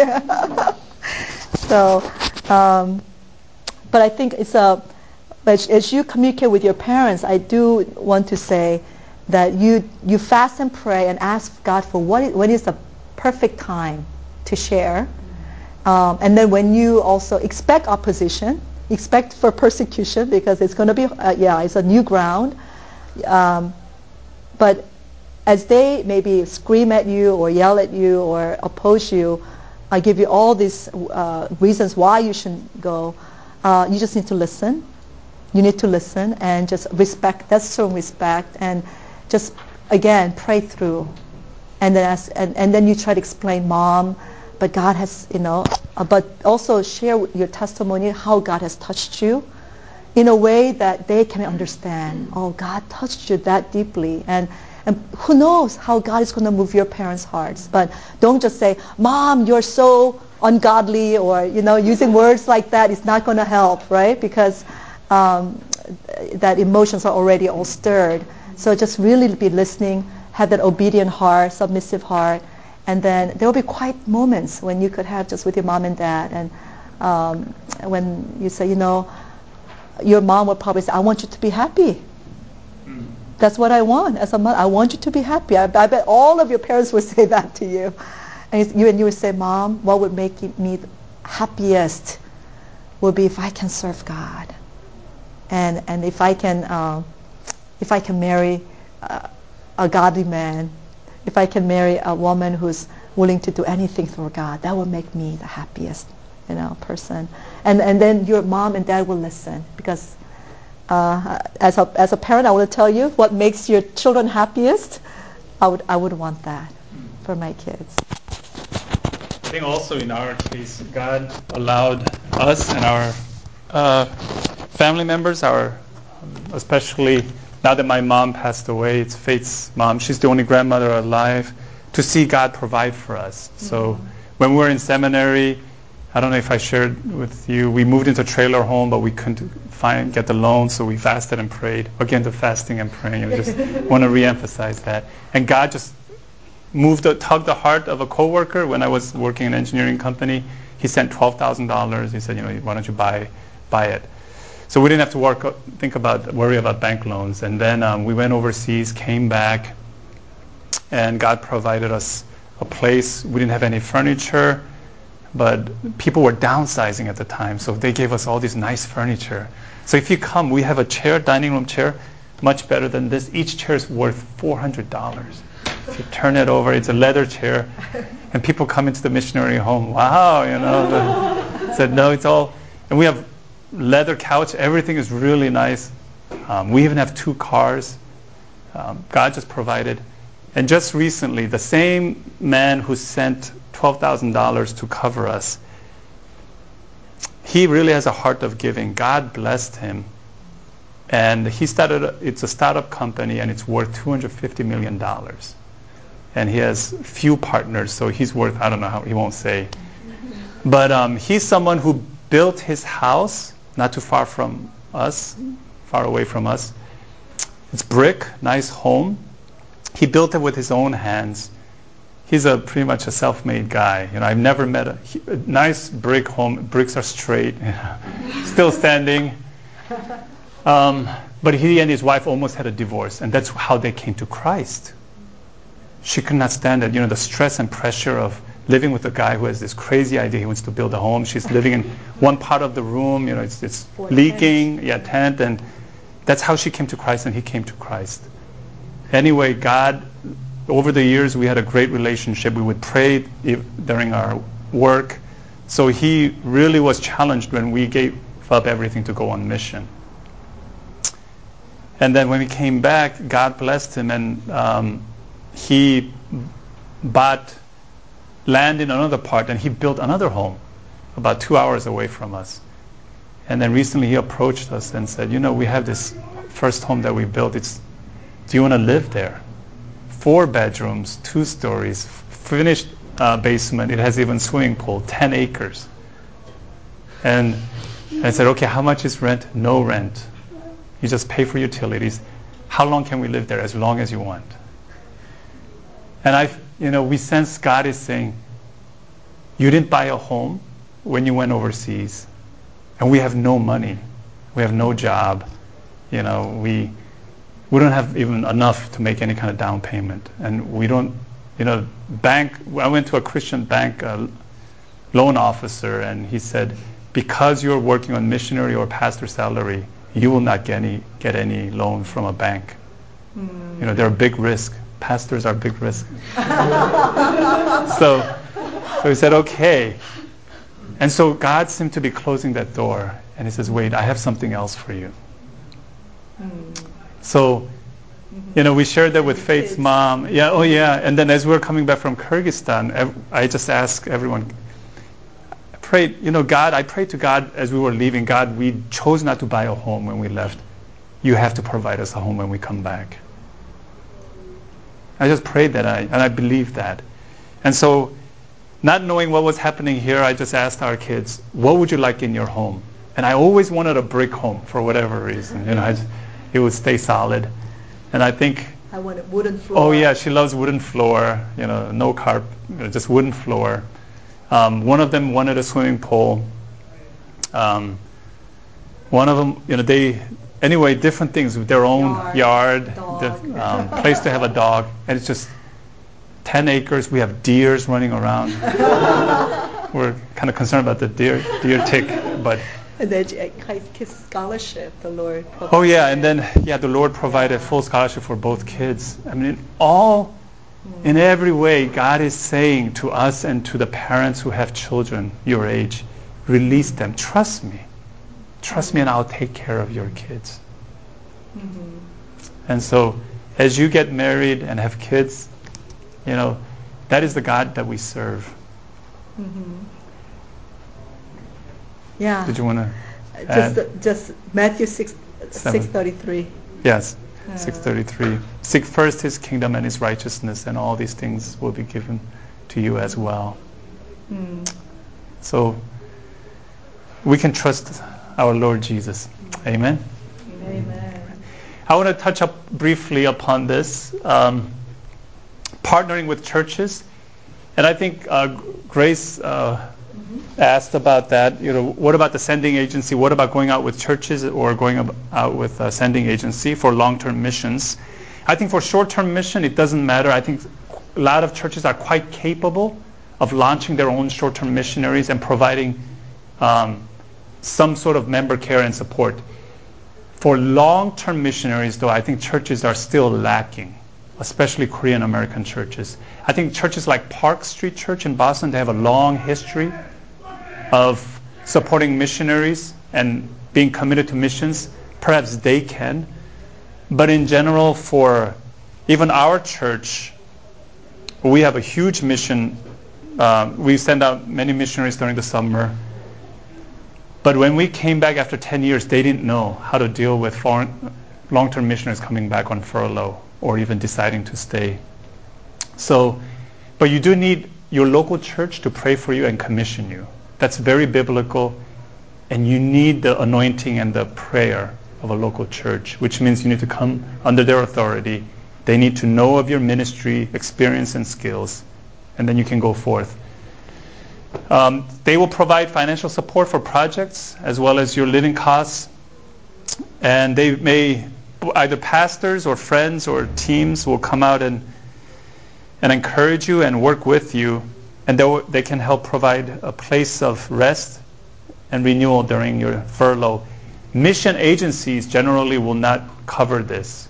So, um, but I think it's a, as, as you communicate with your parents, I do want to say that you you fast and pray and ask God for what is, when is the perfect time to share. Um, and then when you also expect opposition, expect for persecution, because it's going to be, uh, yeah, it's a new ground. Um, but as they maybe scream at you or yell at you or oppose you, I give you all these uh, reasons why you shouldn't go. Uh, you just need to listen. You need to listen and just respect. That's showing respect, and just again pray through, and then ask, and, and then you try to explain, Mom, but God has, you know, uh, but also share your testimony how God has touched you in a way that they can understand. Oh, God touched you that deeply, and and who knows how God is going to move your parents' hearts. But don't just say, Mom, you're so ungodly, or, you know, using words like that is not going to help, right? Because um, that emotions are already all stirred. So just really be listening, have that obedient heart, submissive heart, and then there will be quiet moments when you could have just with your mom and dad. And um, when you say, you know, your mom would probably say, I want you to be happy. That's what I want as a mother. I want you to be happy. I, I bet all of your parents would say that to you. And you, and you would say, Mom, what would make me happiest would be if I can serve God, and and if I can uh, if I can marry uh, a godly man, if I can marry a woman who's willing to do anything for God. That will make me the happiest, you know, person. And and then your mom and dad will listen, because uh, as a as a parent, I want to tell you what makes your children happiest. I would I would want that for my kids. I think also in our case, God allowed us and our uh, family members, our especially now that my mom passed away, it's Faith's mom. She's the only grandmother alive, to see God provide for us. Mm-hmm. So when we were in seminary, I don't know if I shared with you, we moved into a trailer home, but we couldn't find get the loan, so we fasted and prayed. Again, the fasting and praying. I just want to reemphasize that. And God just moved, the, tugged the heart of a coworker. When I was working in an engineering company, he sent twelve thousand dollars. He said, you know, why don't you buy buy it? So we didn't have to work, think about, worry about bank loans. And then um, we went overseas, came back, and God provided us a place. We didn't have any furniture, but people were downsizing at the time, so they gave us all this nice furniture. So if you come, we have a chair, dining room chair, much better than this. Each chair is worth four hundred dollars. If you turn it over, it's a leather chair, and people come into the missionary home. Wow, you know. Said no, it's all, and we have leather couch. Everything is really nice. Um, we even have two cars. Um, God just provided. And just recently, the same man who sent twelve thousand dollars to cover us, he really has a heart of giving. God blessed him. And he started, a, it's a startup company, and it's worth two hundred fifty million dollars. And he has few partners, so he's worth, I don't know how, he won't say. But um, he's someone who built his house not too far from us, far away from us. It's brick, nice home. He built it with his own hands. He's a pretty much a self-made guy. You know, I've never met a, he, a nice brick home. Bricks are straight, still standing. Um, but he and his wife almost had a divorce, and that's how they came to Christ. She could not stand it. You know, the stress and pressure of living with a guy who has this crazy idea he wants to build a home. She's living in one part of the room. You know, it's it's leaking. Tent. Yeah, tent, and that's how she came to Christ, and he came to Christ. Anyway, God, over the years, we had a great relationship. We would pray if, during our work. So he really was challenged when we gave up everything to go on mission. And then when we came back, God blessed him, and um, he bought land in another part, and he built another home about two hours away from us. And then recently he approached us and said, you know, we have this first home that we built. It's, do you want to live there? Four bedrooms, two stories, finished uh, basement. It has even swimming pool, ten acres. And I said, okay, how much is rent? No rent. You just pay for utilities. How long can we live there? As long as you want. And I, you know, we sense God is saying, you didn't buy a home when you went overseas, and we have no money, we have no job, you know, we we don't have even enough to make any kind of down payment, and we don't, you know, bank. I went to a Christian bank uh, loan officer, and he said, because you're working on missionary or pastor salary, you will not get any get any loan from a bank. Mm. You know, they're a big risk. Pastors are big risk. so, so he said, okay. And so God seemed to be closing that door. And he says, wait, I have something else for you. Mm. So, you know, we shared that with Faith's mom. Yeah, oh yeah. And then as we were coming back from Kyrgyzstan, I just asked everyone, I prayed, you know, God, I prayed to God as we were leaving, God, we chose not to buy a home when we left. You have to provide us a home when we come back. I just prayed that, I, and I believed that. And so, not knowing what was happening here, I just asked our kids, what would you like in your home? And I always wanted a brick home for whatever reason. You know, I just, it would stay solid. And I think... I wanted wooden floor. Oh yeah, she loves wooden floor. You know, no carpet, you know, just wooden floor. Um, one of them wanted a swimming pool. Um, one of them, you know, they... Anyway, different things with their own yard, yard diff, um, place to have a dog, and it's just ten acres. We have deers running around. We're kind of concerned about the deer deer tick, but. And then kids scholarship, the Lord. Oh yeah, and then yeah, the Lord provided full scholarship for both kids. I mean, all In every way, God is saying to us and to the parents who have children your age, release them. Trust me. Trust me and I'll take care of your kids. Mm-hmm. And so as you get married and have kids, you know, that is the God that we serve. Mm-hmm. Yeah. Did you want to Just, add? just Matthew six, Seven. six thirty-three. Yes, Uh, six thirty-three. Seek first his kingdom and his righteousness, and all these things will be given to you as well. Mm. So we can trust our Lord Jesus. Amen. Amen. I want to touch up briefly upon this, um, partnering with churches. And I think uh, Grace uh, mm-hmm. asked about that. You know, what about the sending agency? What about going out with churches or going ab- out with a sending agency for long-term missions? I think for short-term mission, it doesn't matter. I think a lot of churches are quite capable of launching their own short-term missionaries and providing um, some sort of member care and support. For long-term missionaries, though, I think churches are still lacking, especially Korean American churches. I think churches like Park Street Church in Boston, they have a long history of supporting missionaries and being committed to missions. Perhaps they can. But in general, for even our church, we have a huge mission. Uh, we send out many missionaries during the summer. But when we came back after ten years, they didn't know how to deal with foreign, long-term missionaries coming back on furlough or even deciding to stay. So, but you do need your local church to pray for you and commission you. That's very biblical. And you need the anointing and the prayer of a local church, which means you need to come under their authority. They need to know of your ministry, experience, and skills. And then you can go forth. Um, they will provide financial support for projects as well as your living costs. And they may, either pastors or friends or teams will come out and and encourage you and work with you. And they, will, they can help provide a place of rest and renewal during your furlough. Mission agencies generally will not cover this.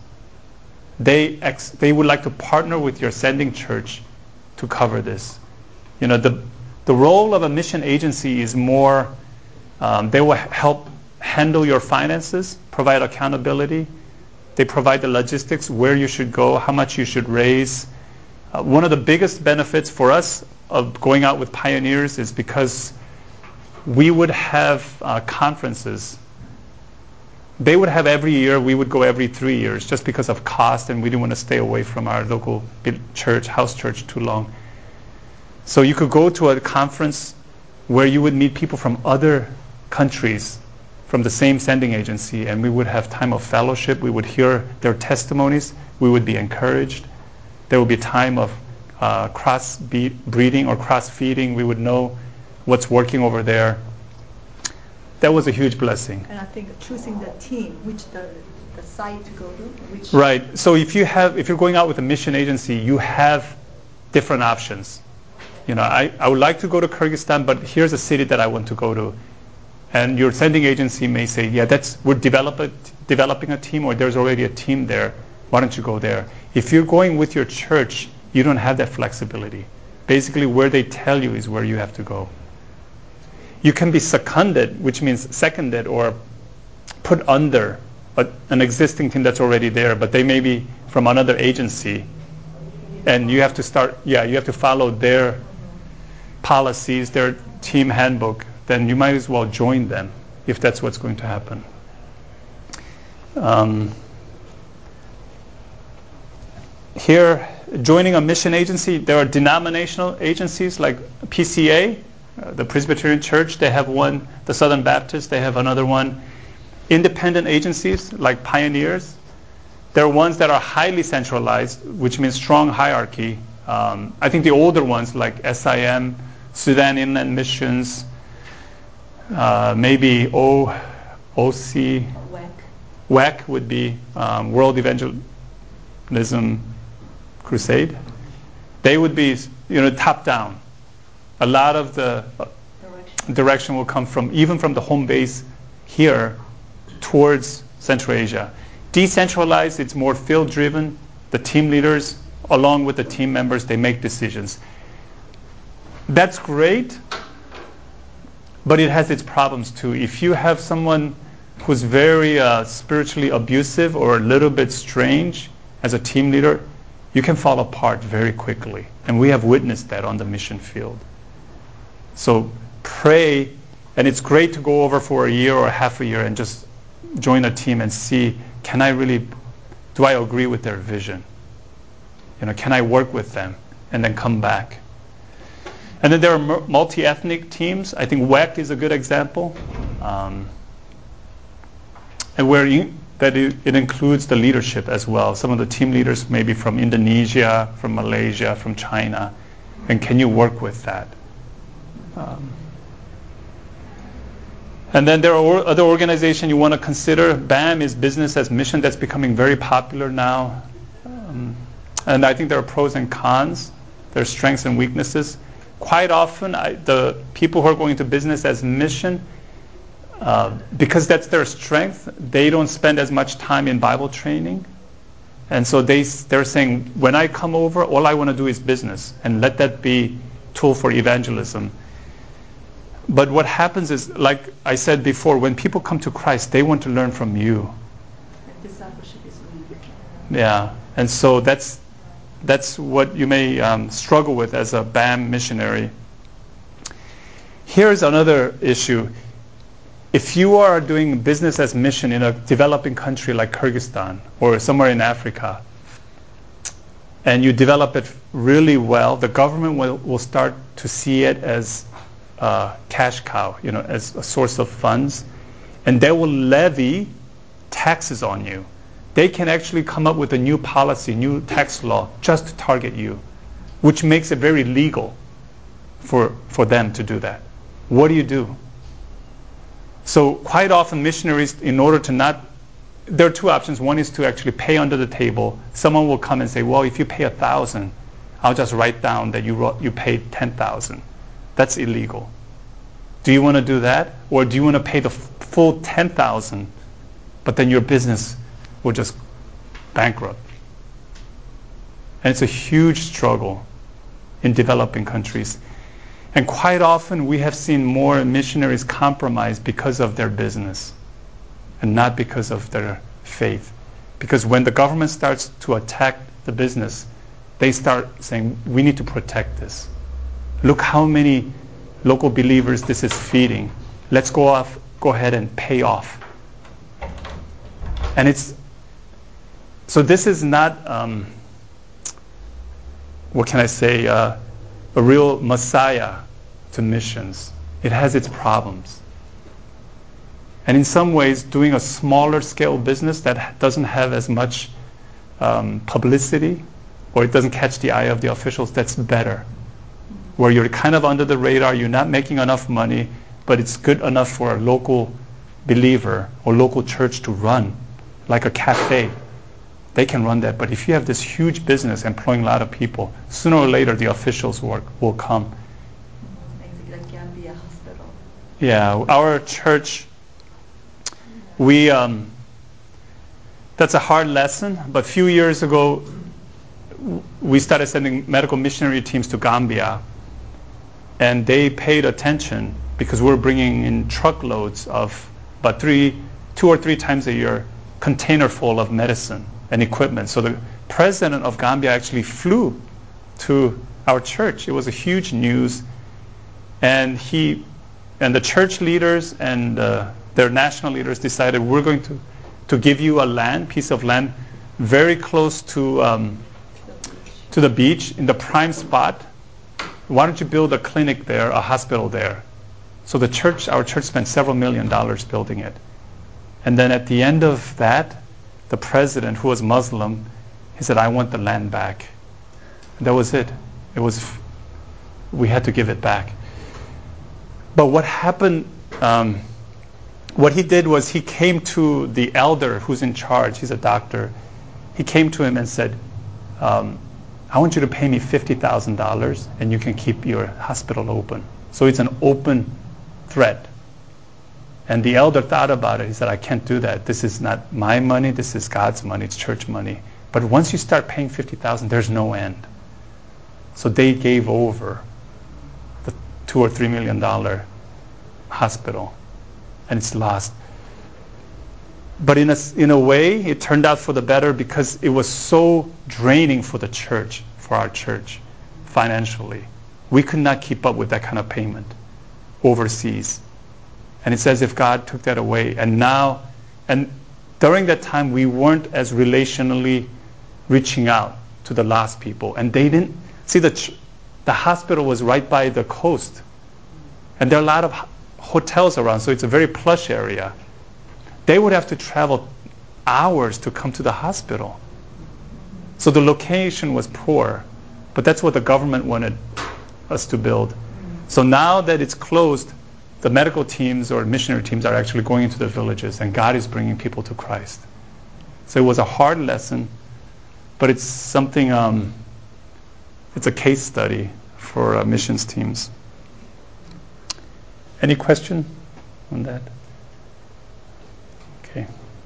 They ex, they would like to partner with your sending church to cover this. You know, the the role of a mission agency is more, um, they will help handle your finances, provide accountability. They provide the logistics, where you should go, how much you should raise. Uh, one of the biggest benefits for us of going out with pioneers is because we would have uh, conferences. They would have every year, we would go every three years just because of cost, and we didn't want to stay away from our local church, house church too long. So you could go to a conference where you would meet people from other countries from the same sending agency, and we would have time of fellowship. We would hear their testimonies. We would be encouraged. There would be time of uh, cross-breeding or cross-feeding. We would know what's working over there. That was a huge blessing. And I think choosing the team, which the, the site to go to, which right. So if you have, if you're going out with a mission agency, you have different options. You know, I, I would like to go to Kyrgyzstan, but here's a city that I want to go to. And your sending agency may say, yeah, that's we're develop a, developing a team, or there's already a team there. Why don't you go there? If you're going with your church, you don't have that flexibility. Basically, where they tell you is where you have to go. You can be seconded, which means seconded or put under a, an existing team that's already there, but they may be from another agency. And you have to start, yeah, you have to follow their policies, their team handbook. Then you might as well join them if that's what's going to happen. Um, here, joining a mission agency, there are denominational agencies like P C A, uh, the Presbyterian Church, they have one. The Southern Baptist, they have another one. Independent agencies like Pioneers, there are ones that are highly centralized, which means strong hierarchy. Um, I think the older ones like S I M, Sudan Inland Missions, uh, maybe O, OC, W E C. W E C would be um, World Evangelism Crusade. They would be, you know, top down. A lot of the Direction. direction will come from, even from the home base here towards Central Asia. Decentralized, it's more field driven. The team leaders along with the team members, they make decisions. That's great, but it has its problems too. If you have someone who's very uh, spiritually abusive or a little bit strange as a team leader, you can fall apart very quickly. And we have witnessed that on the mission field. So pray, and it's great to go over for a year or half a year and just join a team and see, can I really, do I agree with their vision? You know, can I work with them? And then come back. And then there are multi-ethnic teams. I think W E C is a good example. Um, and where you, that it, it includes the leadership as well. Some of the team leaders maybe from Indonesia, from Malaysia, from China. And can you work with that? Um, and then there are other organizations you want to consider. B A M is Business as Mission. That's becoming very popular now. Um, and I think there are pros and cons. There are strengths and weaknesses. Quite often, I, the people who are going to Business as Mission, uh, because that's their strength, they don't spend as much time in Bible training. And so they, they're saying, when I come over, all I want to do is business, and let that be tool for evangelism. But what happens is, like I said before, when people come to Christ, they want to learn from you. Discipleship is really different. Yeah, and so that's that's what you may um, struggle with as a B A M missionary. Here's another issue. If you are doing business as mission in a developing country like Kyrgyzstan or somewhere in Africa, and you develop it really well, the government will, will start to see it as a cash cow, you know, as a source of funds, and they will levy taxes on you. They can actually come up with a new policy, new tax law, just to target you, which makes it very legal for, for them to do that. What do you do? So quite often missionaries, in order to not, there are two options. One is to actually pay under the table. Someone will come and say, well, if you pay a thousand, I'll just write down that you wrote, you paid ten thousand. That's illegal. Do you want to do that? Or do you want to pay the f- full ten thousand, but then your business will just bankrupt? And it's a huge struggle in developing countries. And quite often we have seen more missionaries compromise because of their business and not because of their faith. Because when the government starts to attack the business, they start saying, we need to protect this. Look how many local believers this is feeding. Let's go off, go ahead and pay off. And it's, so this is not, um, what can I say, uh, a real messiah to missions. It has its problems. And in some ways, doing a smaller scale business that doesn't have as much um, publicity, or it doesn't catch the eye of the officials, that's better. Where you're kind of under the radar, you're not making enough money, but it's good enough for a local believer or local church to run, like a cafe. They can run that. But if you have this huge business employing a lot of people, sooner or later the officials will, will come. Like Gambia Hospital. Yeah, our church, we, um, that's a hard lesson, but a few years ago, we started sending medical missionary teams to Gambia, and they paid attention because we're bringing in truckloads of about three, two or three times a year, container full of medicine and equipment. So the president of Gambia actually flew to our church. It was a huge news, and he and the church leaders and uh, their national leaders decided we're going to to give you a land, piece of land, very close to um, to the beach in the prime spot. Why don't you build a clinic there, a hospital there? So the church, our church spent several million dollars building it. And then at the end of that, the president, who was Muslim, he said, I want the land back. And that was it. It was, we had to give it back. But what happened, um, what he did was he came to the elder who's in charge, he's a doctor. He came to him and said, um, I want you to pay me fifty thousand dollars and you can keep your hospital open. So it's an open threat. And the elder thought about it. He said, I can't do that. This is not my money. This is God's money. It's church money. But once you start paying fifty thousand, there's no end. So they gave over the two or three million dollar hospital, and it's lost. But in a, in a way, it turned out for the better because it was so draining for the church, for our church, financially. We could not keep up with that kind of payment overseas. And it's as if God took that away. And now, and during that time, we weren't as relationally reaching out to the lost people. And they didn't, see the, ch- the hospital was right by the coast. And there are a lot of h- hotels around, so it's a very plush area. They would have to travel hours to come to the hospital. So the location was poor, but that's what the government wanted us to build. So now that it's closed, the medical teams or missionary teams are actually going into the villages, and God is bringing people to Christ. So it was a hard lesson, but it's something, um, it's a case study for uh, missions teams. Any question on that? Okay.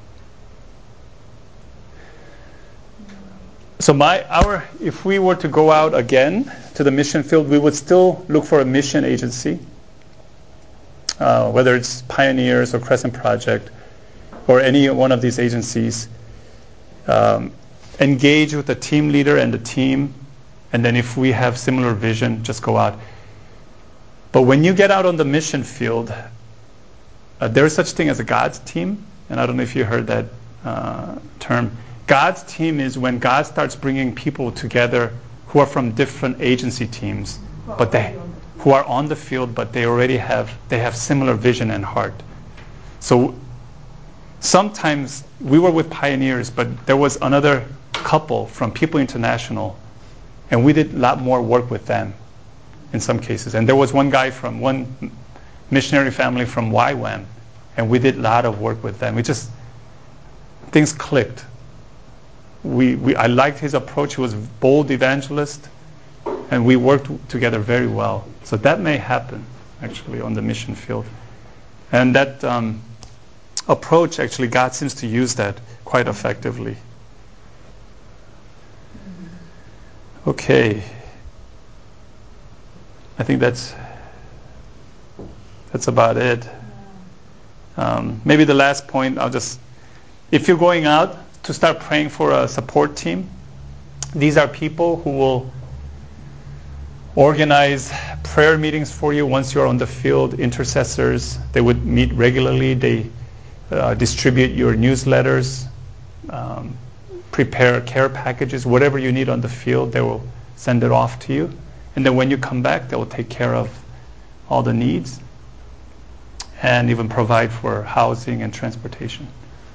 So my our if we were to go out again to the mission field, we would still look for a mission agency, uh, whether it's Pioneers or Crescent Project or any one of these agencies. Um, engage with the team leader and the team, and then if we have similar vision, just go out. But when you get out on the mission field, uh, there is such thing as a God's team, and I don't know if you heard that uh, term. God's team is when God starts bringing people together who are from different agency teams, but they who are on the field, but they already have they have similar vision and heart. So sometimes we were with Pioneers, but there was another couple from People International, and we did a lot more work with them in some cases. And there was one guy from one missionary family from Y WAM, and we did a lot of work with them. We just things clicked. We, we I liked his approach. He was a bold evangelist, and we worked together very well. So that may happen actually on the mission field, and that um, approach actually God seems to use that quite effectively. Okay, I think that's that's about it. Um, maybe the last point, I'll just, if you're going out, to start praying for a support team. These are people who will organize prayer meetings for you once you're on the field, intercessors. They would meet regularly. They uh, distribute your newsletters, um, prepare care packages, whatever you need on the field, they will send it off to you. And then when you come back, they will take care of all the needs and even provide for housing and transportation.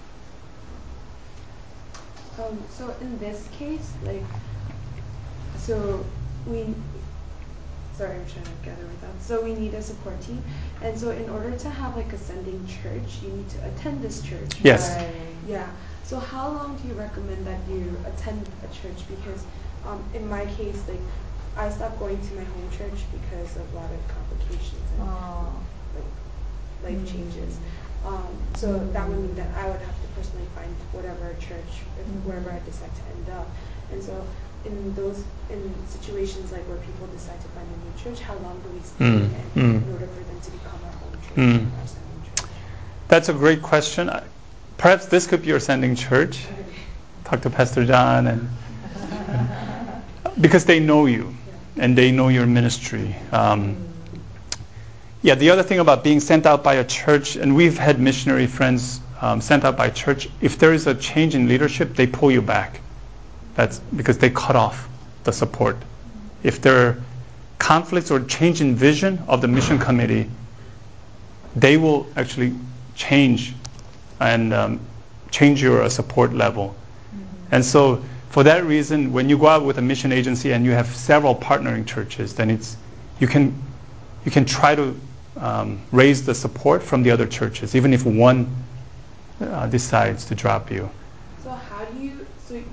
Um, so in this case, like, so we, sorry, I'm trying to gather my thoughts. So we need a support team, and so in order to have like a sending church, you need to attend this church. Yes. Right? Yeah. So how long do you recommend that you attend a church? Because um, in my case, like, I stopped going to my home church because of a lot of complications and Oh. like life Mm. changes. Um, so Mm. that would mean that I would have to personally find whatever church, if, Mm. wherever I decide to end up. And so in those, in situations like where people decide to find a new church, how long do we stay Mm. in, Mm. in order for them to become our home church, Mm. our sending church? That's a great question. Perhaps this could be your sending church. Talk to Pastor John, and, and because they know you and they know your ministry. Um, yeah, the other thing about being sent out by a church, and we've had missionary friends um, sent out by a church, if there is a change in leadership, they pull you back. That's because they cut off the support. If there are conflicts or change in vision of the mission committee, they will actually change and um, change your uh, support level. Mm-hmm. And so for that reason, when you go out with a mission agency and you have several partnering churches, then it's you can you can try to um, raise the support from the other churches, even if one uh, decides to drop you. So how do you, so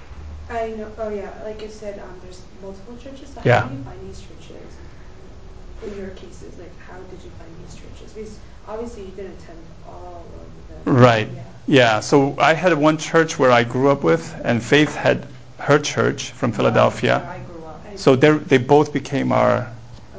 I know, oh yeah, like you said, um, there's multiple churches, so Yeah. how do you find these churches? in your cases, like how did you find these churches? Because obviously you didn't attend all of them. Right. Yeah. Yeah. So I had one church where I grew up with, and Faith had her church from Philadelphia. Where I grew up. So they they both became our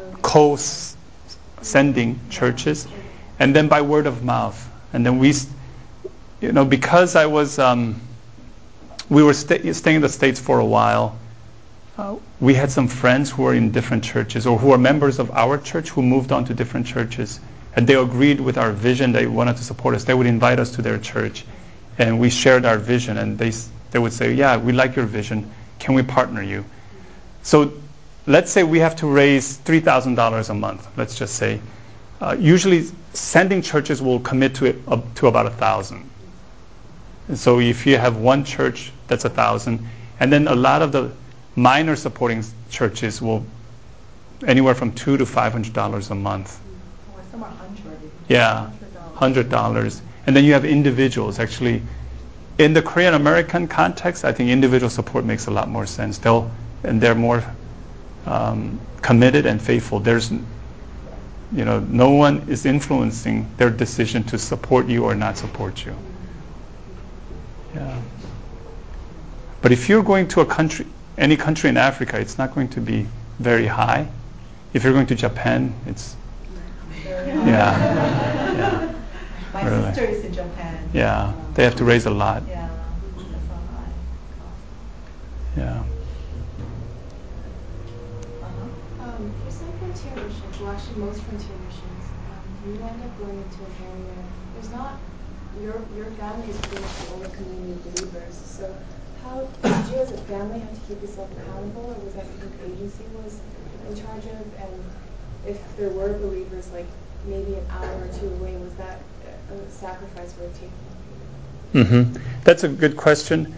co-sending churches, and then by word of mouth, and then we, s- you know, because I was, um, we were sta- staying in the States for a while. Uh, we had some friends who were in different churches or who were members of our church who moved on to different churches, and they agreed with our vision. They wanted to support us. They would invite us to their church, and we shared our vision. And they s- they would say, "Yeah, we like your vision. Can we partner you?" So let's say we have to raise three thousand dollars a month, let's just say. Uh, usually sending churches will commit to it up to about a thousand. And so if you have one church, that's a thousand. And then a lot of the minor supporting s- churches will anywhere from two to five hundred dollars a month. Or some are hundred. Yeah, hundred dollars. And then you have individuals. Actually, in the Korean American context, I think individual support makes a lot more sense. They'll and they're more um, committed and faithful. There's, you know, no one is influencing their decision to support you or not support you. Yeah. But if you're going to a country, any country in Africa, it's not going to be very high. If you're going to Japan, it's yeah, yeah, My Really? sister is in Japan. yeah. They have to raise a lot. Yeah, that's a high cost. Yeah. Uh-huh. Um, for some frontier missions, well actually most frontier missions, um, you end up going into an area, there's not, your your family is pretty much the only community of believers, so how did you as a family have to keep yourself accountable, or was that something the agency was in charge of? And if there were believers like maybe an hour or two away, was that a a sacrifice worth taking? hmm That's a good question.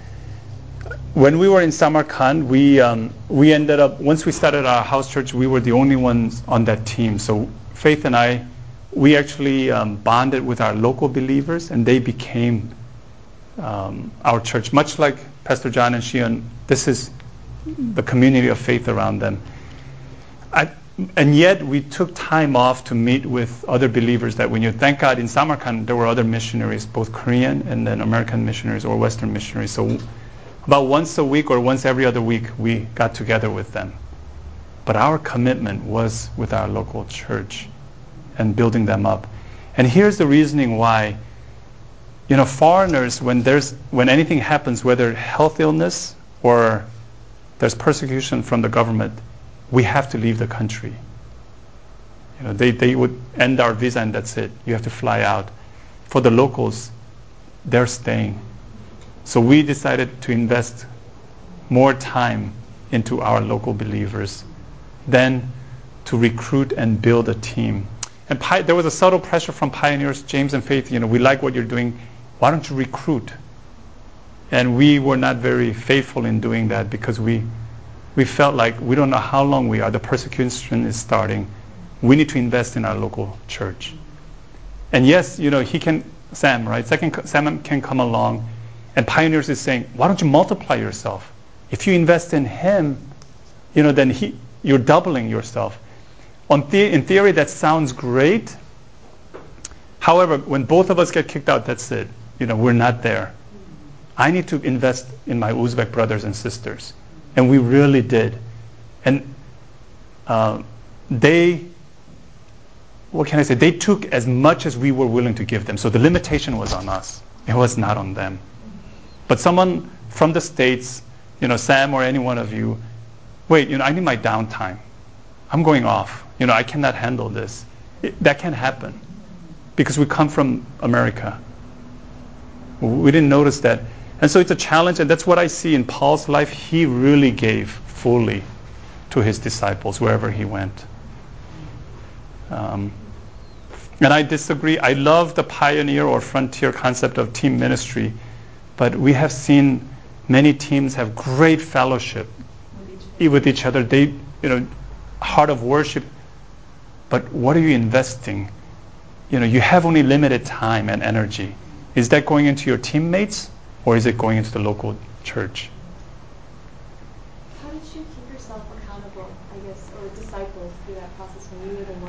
When we were in Samarkand, we um, we ended up once we started our house church, we were the only ones on that team. So Faith and I, we actually um, bonded with our local believers, and they became um, our church. Much like Pastor John and Shion, this is the community of faith around them. I, and yet we took time off to meet with other believers that we knew. Thank God in Samarkand there were other missionaries, both Korean and then American missionaries or Western missionaries. So about once a week or once every other week we got together with them. But our commitment was with our local church and building them up. And here's the reasoning why. You know, foreigners, when there's when anything happens, whether health illness or there's persecution from the government, we have to leave the country. You know, they, they would end our visa and that's it. You have to fly out. For the locals, they're staying. So we decided to invest more time into our local believers than to recruit and build a team. And pi- there was a subtle pressure from pioneers, James and Faith, you know, we like what you're doing. Why don't you recruit? And we were not very faithful in doing that because we we felt like we don't know how long we are. The persecution is starting. We need to invest in our local church. And yes, you know, he can, Sam, right? Second, Sam can come along, and Pioneers is saying, why don't you multiply yourself? If you invest in him, you know, then he, you're doubling yourself. On the, in theory, that sounds great. However, when both of us get kicked out, that's it. You know, we're not there. I need to invest in my Uzbek brothers and sisters. And we really did. And uh, they, what can I say? They took as much as we were willing to give them. So the limitation was on us. It was not on them. But someone from the States, you know, Sam or any one of you, wait, you know, I need my downtime. I'm going off. You know, I cannot handle this. It, that can happen because we come from America. We didn't notice that. And so it's a challenge, and that's what I see in Paul's life. He really gave fully to his disciples wherever he went. Um, and I disagree. I love the pioneer or frontier concept of team ministry, but we have seen many teams have great fellowship with each other. They, you know, heart of worship. But what are you investing? You know, you have only limited time and energy. Is that going into your teammates, or is it going into the local church? How did you keep yourself accountable, I guess, or disciples through that process when you were the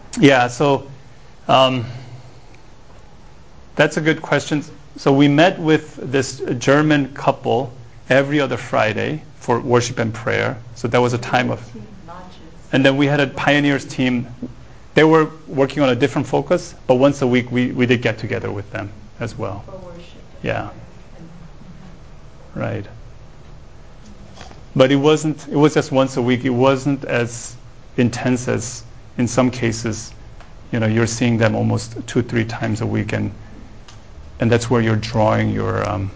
Yeah, so um, that's a good question. So we met with this German couple every other Friday for worship and prayer. So that was a time of... And then we had a pioneers team. They were working on a different focus, but once a week we, we did get together with them as well. For worship. Yeah. Right. But it wasn't, it was just once a week. It wasn't as intense as in some cases, you know, you're seeing them almost two, three times a week, and and that's where you're drawing your, um,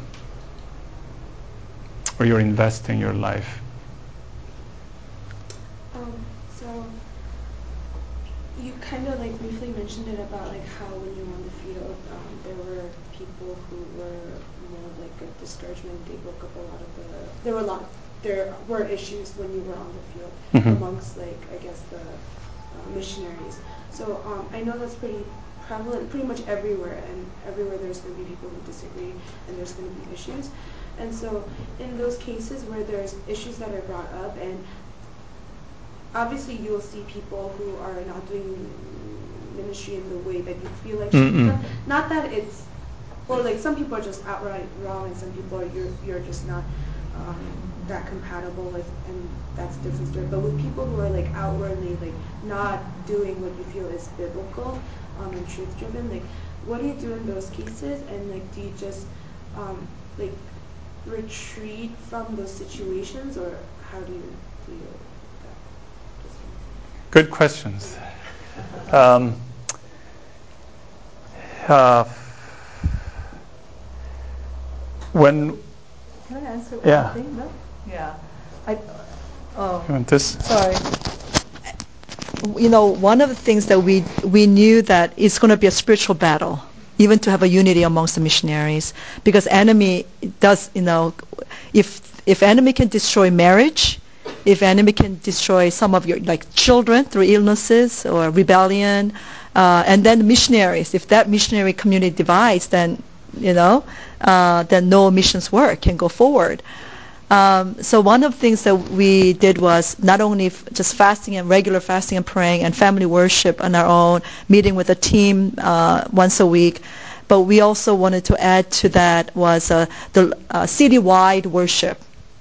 or you're investing your life. Um, so you kind of like briefly mentioned it about like how when you were on the field, um, there were people who were more like a discouragement. They broke up a lot of the. There were a lot. There were issues when you were on the field Mhm. amongst like I guess the uh, missionaries. So um, I know that's pretty prevalent, pretty much everywhere, and everywhere there's going to be people who disagree, and there's going to be issues. And so in those cases where there's issues that are brought up, and obviously you'll see people who are not doing ministry in the way that you feel like should be Mm-mm. done. Not that it's, or like some people are just outright wrong, and some people are you're you're just not um, that compatible with, and that's a different story. But with people who are like outwardly like not doing what you feel is biblical um, and truth driven, like what do you do in those cases? And like do you just um, like retreat from those situations, or how do you deal with that? Good questions. Um, uh, when Can I answer Yeah. one thing? No? Yeah. I, oh, you want this? sorry. You know, one of the things that we we knew that it's going to be a spiritual battle, even to have a unity amongst the missionaries, because enemy does, you know, if if enemy can destroy marriage, if enemy can destroy some of your like children through illnesses or rebellion, uh, and then missionaries, if that missionary community divides, then you know, uh, then no missions work can go forward. Um, so one of the things that we did was not only f- just fasting and regular fasting and praying and family worship on our own, meeting with a team uh, once a week, but we also wanted to add to that was uh, the uh, city-wide worship.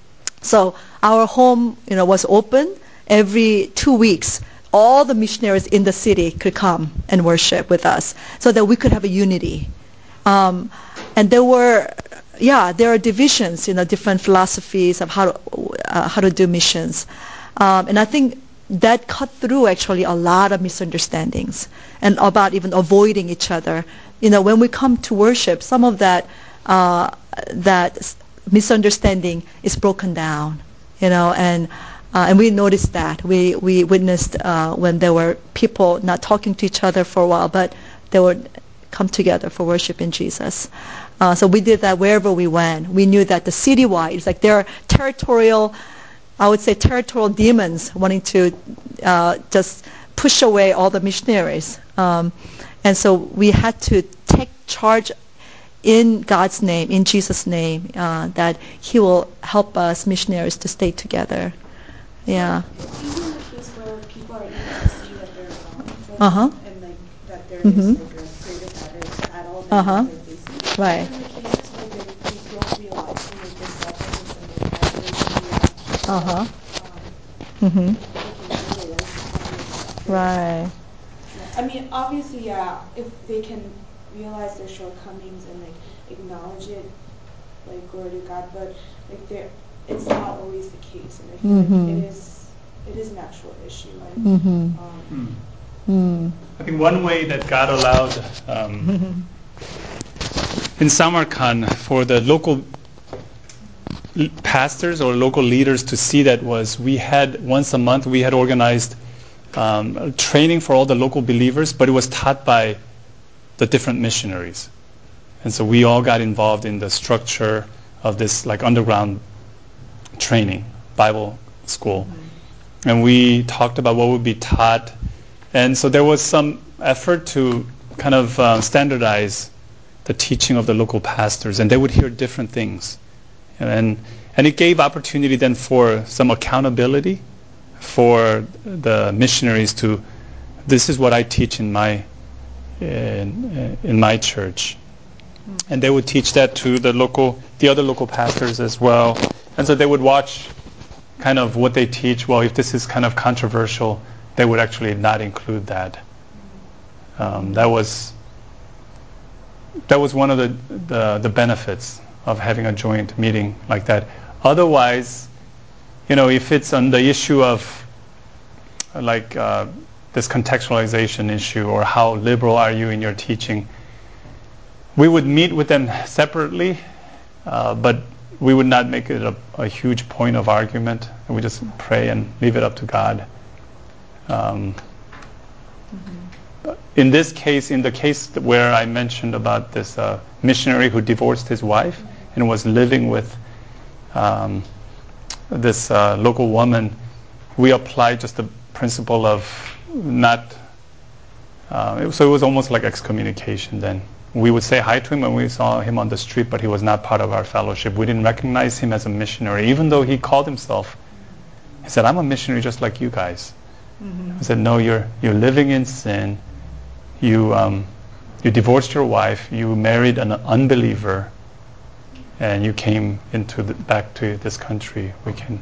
So our home, you know, was open every two weeks. All the missionaries in the city could come and worship with us, so that we could have a unity. Um, and there were, yeah, there are divisions, you know, different philosophies of how to, uh, how to do missions. Um, and I think that cut through actually a lot of misunderstandings and about even avoiding each other. You know, when we come to worship, some of that uh, that s- misunderstanding is broken down. You know, and uh, and we noticed that we we witnessed uh, when there were people not talking to each other for a while, but they would come together for worship in Jesus. Uh, so we did that wherever we went. We knew that the city-wide, it's like there are territorial, I would say territorial demons wanting to uh, just push away all the missionaries. Um, and so we had to take charge in God's name, in Jesus' name, uh, that He will help us missionaries to stay together. Yeah. Even in the case where people are able to see that they're wrong, like, Uh-huh. and like that there Mhm. is like a greater battle than Uh-huh. what they're facing. Right. Even in the cases where they, they don't realize and like they're selfishness and they're trying to Uh-huh. um, Mhm. they can handle this. Um, Right. I mean, obviously, yeah, if they can realize their shortcomings and like acknowledge it, like glory to God, but like there, it's not always the case, and I feel Mhm. like it is, it is an actual issue, and Mhm. um, Mm. I think one way that God allowed um, in Samarkand for the local l- pastors or local leaders to see that was we had once a month we had organized um, training for all the local believers, but it was taught by the different missionaries. And so we all got involved in the structure of this like underground training, Bible school. And we talked about what would be taught. And so there was some effort to kind of uh, standardize the teaching of the local pastors, and they would hear different things. And, and it gave opportunity then for some accountability for the missionaries to this is what I teach in my in, in my church. And they would teach that to the local, the other local pastors as well. And so they would watch kind of what they teach. Well, if this is kind of controversial, they would actually not include that. Um, that was that was one of the, the the benefits of having a joint meeting like that. Otherwise, you know, if it's on the issue of like uh, this contextualization issue, or how liberal are you in your teaching, we would meet with them separately, uh, but we would not make it a, a huge point of argument. And we just pray and leave it up to God. Um, mm-hmm. In this case, in the case where I mentioned about this uh, missionary who divorced his wife and was living with um, this uh, local woman, we applied just the principle of not, uh, it, so it was almost like excommunication then. We would say hi to him when we saw him on the street, but he was not part of our fellowship. We didn't recognize him as a missionary, even though he called himself. He said, I'm a missionary just like you guys. Mm-hmm. I said, no, you're you're living in sin. You um, you divorced your wife. You married an unbeliever, and you came into the, back to this country. We can.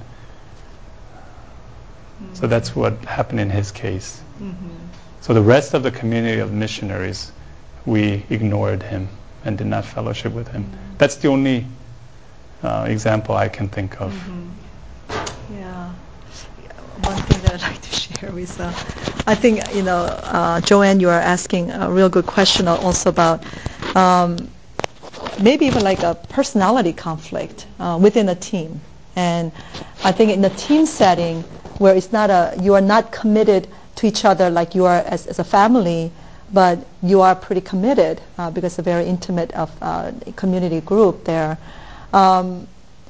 Mm-hmm. So that's what happened in his case. Mm-hmm. So the rest of the community of missionaries, we ignored him and did not fellowship with him. Mm-hmm. That's the only uh, example I can think of. Mm-hmm. Yeah. One thing that I'd like to share with, uh, I think, you know, uh, Joanne, you are asking a real good question also about um, maybe even like a personality conflict uh, within a team. And I think in a team setting where it's not a, you are not committed to each other like you are as, as a family, but you are pretty committed uh, because it's a very intimate of uh, community group there. Um,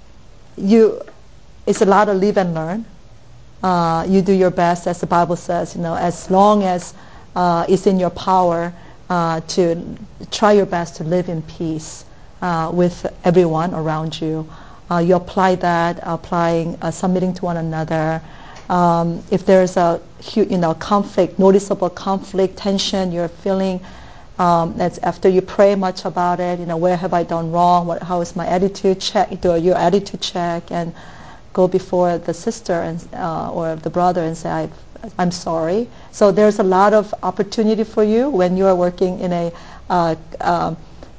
you, it's a lot of live and learn. Uh, you do your best, as the Bible says, you know, as long as uh, it's in your power uh, to try your best to live in peace uh, with everyone around you. Uh, you apply that, applying, uh, submitting to one another. Um, if there's a you know conflict, noticeable conflict, tension, you're feeling um, that's after you pray much about it. You know, where have I done wrong? What, how is my attitude? Check, do your attitude check, and go before the sister and uh, or the brother and say, I, I'm sorry. So there's a lot of opportunity for you when you are working in a uh, uh,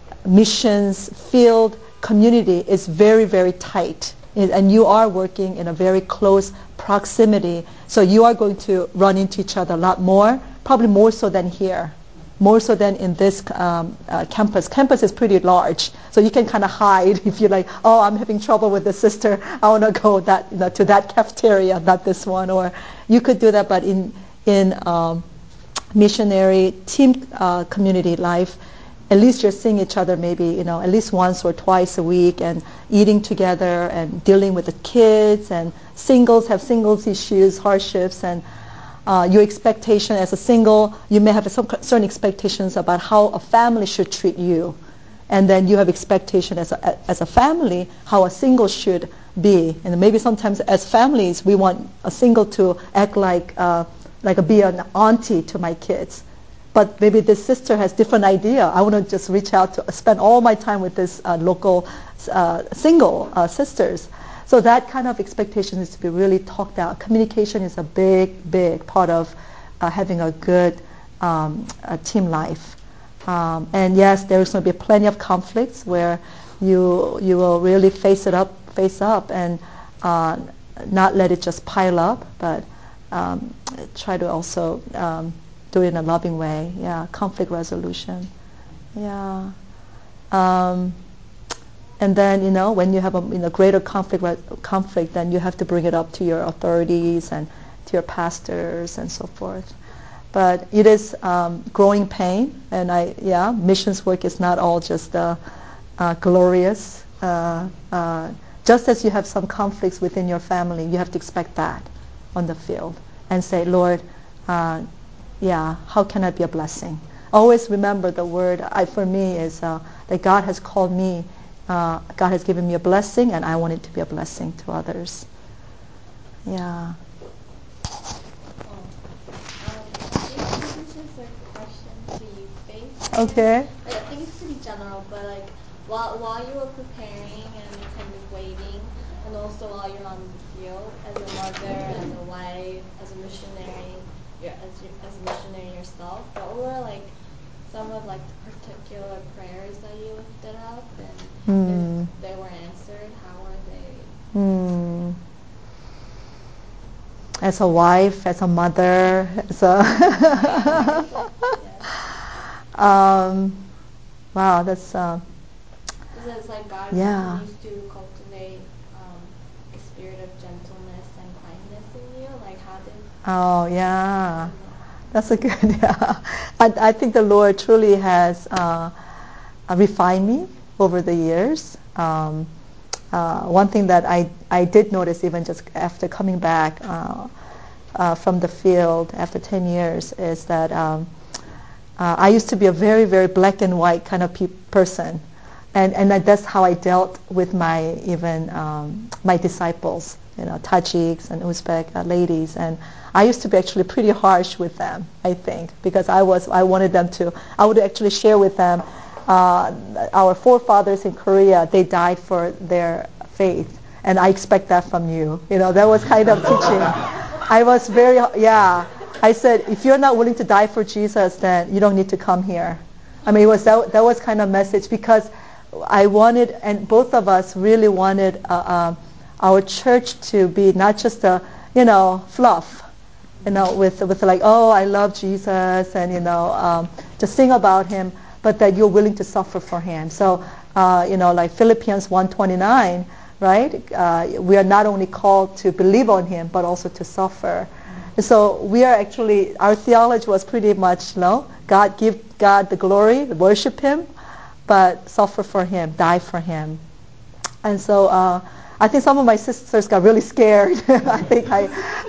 missions field community. It's very, very tight. And you are working in a very close proximity. So you are going to run into each other a lot more, probably more so than here. More so than in this um, uh, campus. Campus is pretty large, so you can kind of hide if you're like, oh, I'm having trouble with the sister. I want to go that you know, to that cafeteria, not this one. Or you could do that, but in in um, missionary team uh, community life, at least you're seeing each other maybe you know at least once or twice a week and eating together and dealing with the kids, and singles have singles issues, hardships, and Uh, your expectation as a single, you may have some certain expectations about how a family should treat you, and then you have expectation as a, as a family how a single should be. And maybe sometimes as families we want a single to act like uh, like a, be an auntie to my kids, but maybe this sister has different idea. I want to just reach out to spend all my time with this uh, local uh, single uh, sisters. So that kind of expectation is to be really talked out. Communication is a big, big part of uh, having a good um, a team life. Um, and yes, there's going to be plenty of conflicts where you you will really face it up, face up, and uh, not let it just pile up, but um, try to also um, do it in a loving way. Yeah, conflict resolution. Yeah. Um, And then, you know, when you have a you know, greater conflict, conflict, then you have to bring it up to your authorities and to your pastors and so forth. But it is um, growing pain, and I, yeah, missions work is not all just uh, uh, glorious. Uh, uh, just as you have some conflicts within your family, you have to expect that on the field and say, Lord, uh, yeah, how can I be a blessing? Always remember the word I, for me is uh, that God has called me. Uh, God has given me a blessing, and I want it to be a blessing to others. Yeah. Um, um, Okay. Like, I think it's pretty general, but like while while you were preparing and kind of waiting, and also while you're on the field as a mother, as a wife, as a missionary, you're, as you as a missionary yourself, what were like some of like the particular prayers that you lifted up, and Mm. if they were answered, how were they? Mm. As a wife, as a mother, as a um, wow, that's uh, Because it's like God Yeah. continues to cultivate um, the spirit of gentleness and kindness in you. Like how did? oh yeah, that's a good. Yeah, I, I think the Lord truly has uh, uh, refined me over the years. Um, uh, one thing that I I did notice even just after coming back uh, uh, from the field after ten years is that um, uh, I used to be a very very black and white kind of pe- person. And and that- that's how I dealt with my even um, my disciples, you know, Tajiks and Uzbek uh, ladies, and I used to be actually pretty harsh with them, I think, because I was I wanted them to. I would actually share with them uh, our forefathers in Korea. They died for their faith, and I expect that from you. You know, that was kind of teaching. I was very yeah. I said, if you're not willing to die for Jesus, then you don't need to come here. I mean, it was that that was kind of message because I wanted, and both of us really wanted uh, uh, our church to be not just a, you know, fluff, you know, with with like, oh, I love Jesus, and you know, um, just sing about Him, but that you're willing to suffer for Him. So, uh, you know, like Philippians one twenty-nine, right? Uh, we are not only called to believe on Him, but also to suffer. So we are actually, our theology was pretty much, you know, God give God the glory, worship Him, but suffer for Him, die for Him. And so uh, I think some of my sisters got really scared. I think I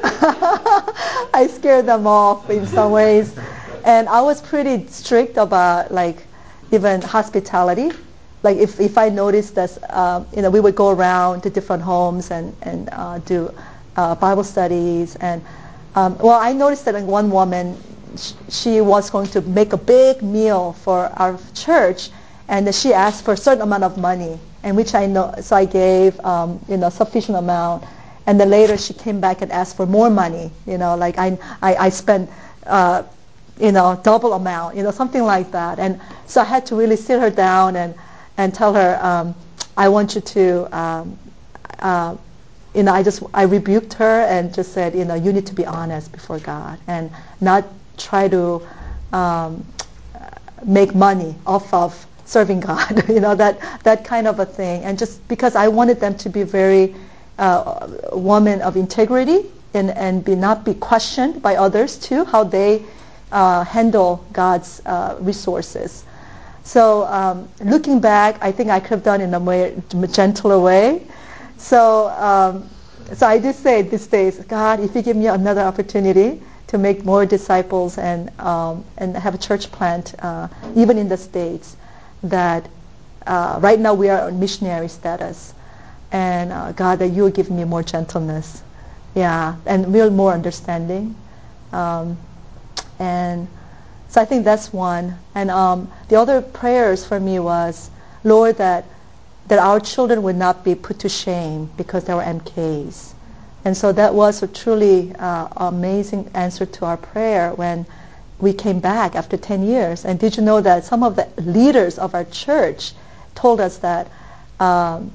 I scared them off in some ways. And I was pretty strict about like even hospitality. Like if, if I noticed that, um, you know, we would go around to different homes and, and uh, do uh, Bible studies. And um, well, I noticed that in one woman, sh- she was going to make a big meal for our church, and she asked for a certain amount of money, and which I know, so I gave, um, you know, sufficient amount, and then later she came back and asked for more money, you know, like I, I, I spent, uh, you know, double amount, you know, something like that, and so I had to really sit her down and, and tell her, um, I want you to, um, uh, you know, I just, I rebuked her and just said, you know, you need to be honest before God and not try to um, make money off of serving God, you know, that that kind of a thing. And just because I wanted them to be very uh, women of integrity and, and be not be questioned by others too, how they uh, handle God's uh, resources. So um, looking back, I think I could have done it in a more gentler way. So um, so I do say these days, God, if you give me another opportunity to make more disciples and um, and have a church plant, uh, even in the States, that uh, right now we are on missionary status, and uh, God, that you will give me more gentleness, yeah, and real more understanding, um, and so I think that's one. And um, the other prayers for me was, Lord, that that our children would not be put to shame because they were M Ks. And so that was a truly uh, amazing answer to our prayer when we came back after ten years. And did you know that some of the leaders of our church told us that um,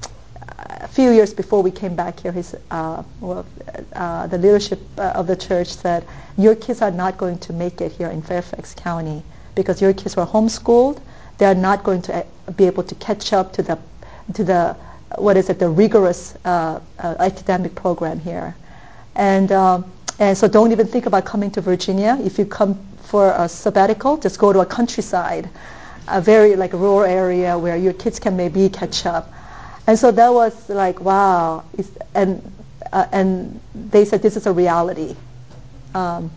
a few years before we came back here, his, uh, well, uh, the leadership uh, of the church said, your kids are not going to make it here in Fairfax County because your kids were homeschooled. They are not going to uh, be able to catch up to the, to the what is it, the rigorous uh, uh, academic program here. And, um, and so don't even think about coming to Virginia. If you come for a sabbatical, just go to a countryside, a very like rural area where your kids can maybe catch up. And so that was like, wow. It's, and uh, and they said this is a reality. Um,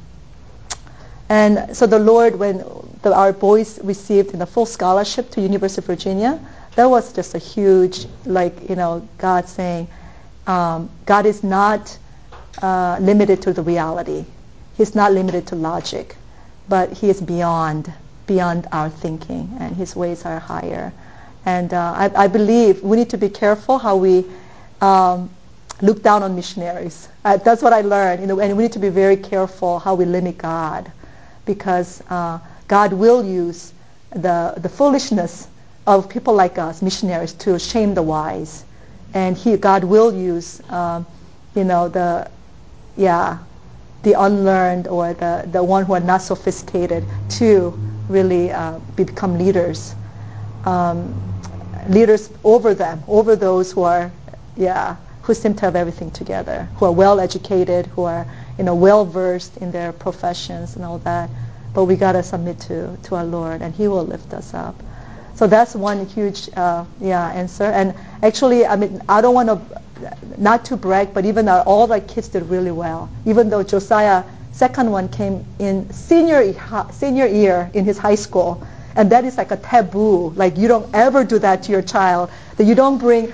and so the Lord, when the, our boys received a full scholarship to University of Virginia, that was just a huge, like, you know, God saying, um, God is not uh, limited to the reality. He's not limited to logic, but He is beyond beyond our thinking, and His ways are higher. And uh, I, I believe we need to be careful how we um, look down on missionaries. Uh, that's what I learned, you know, and we need to be very careful how we limit God, because uh, God will use the the foolishness of people like us, missionaries, to shame the wise, and He, God, will use, um, you know, the, yeah, the unlearned or the the one who are not sophisticated to really uh, become leaders, um, leaders over them, over those who are, yeah, who seem to have everything together, who are well educated, who are, you know, well versed in their professions and all that. But we gotta submit to to our Lord, and He will lift us up. So that's one huge, uh, yeah, answer. And actually, I mean, I don't want to, not to brag, but even our, all our kids did really well. Even though Josiah, second one, came in senior senior year in his high school, and that is like a taboo. Like, you don't ever do that to your child. That you don't bring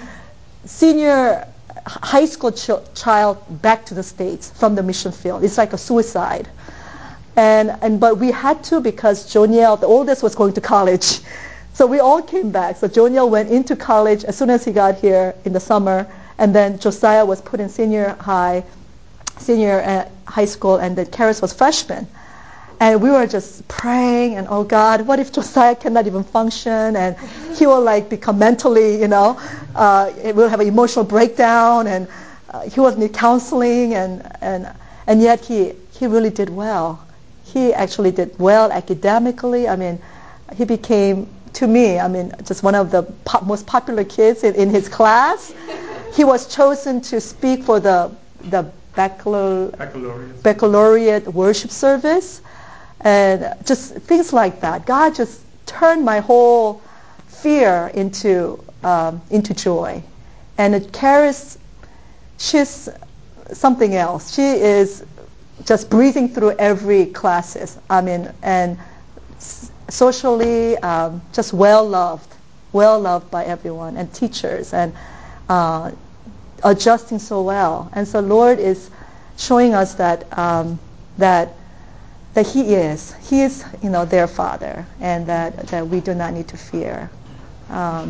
senior high school ch- child back to the States from the mission field. It's like a suicide. And and but we had to, because Joniel, the oldest, was going to college. So we all came back. So Joniel went into college as soon as he got here in the summer, and then Josiah was put in senior high, senior uh, high school, and then Karis was freshman. And we were just praying, and oh God, what if Josiah cannot even function, and he will like become mentally, you know, uh, will have an emotional breakdown, and uh, he will need counseling, and and and yet he he really did well. He actually did well academically. I mean, he became, to me, I mean, just one of the po- most popular kids in, in his class. He was chosen to speak for the the baccalaureate, Baccalaureate. baccalaureate worship service, and just things like that. God just turned my whole fear into um, into joy. And it carries, she's something else. She is just breezing through every classes. I mean, and s- socially, um, just well loved, well loved by everyone and teachers, and uh, adjusting so well. And so Lord is showing us that um, that that He is, He is, you know, their Father, and that that we do not need to fear. Um,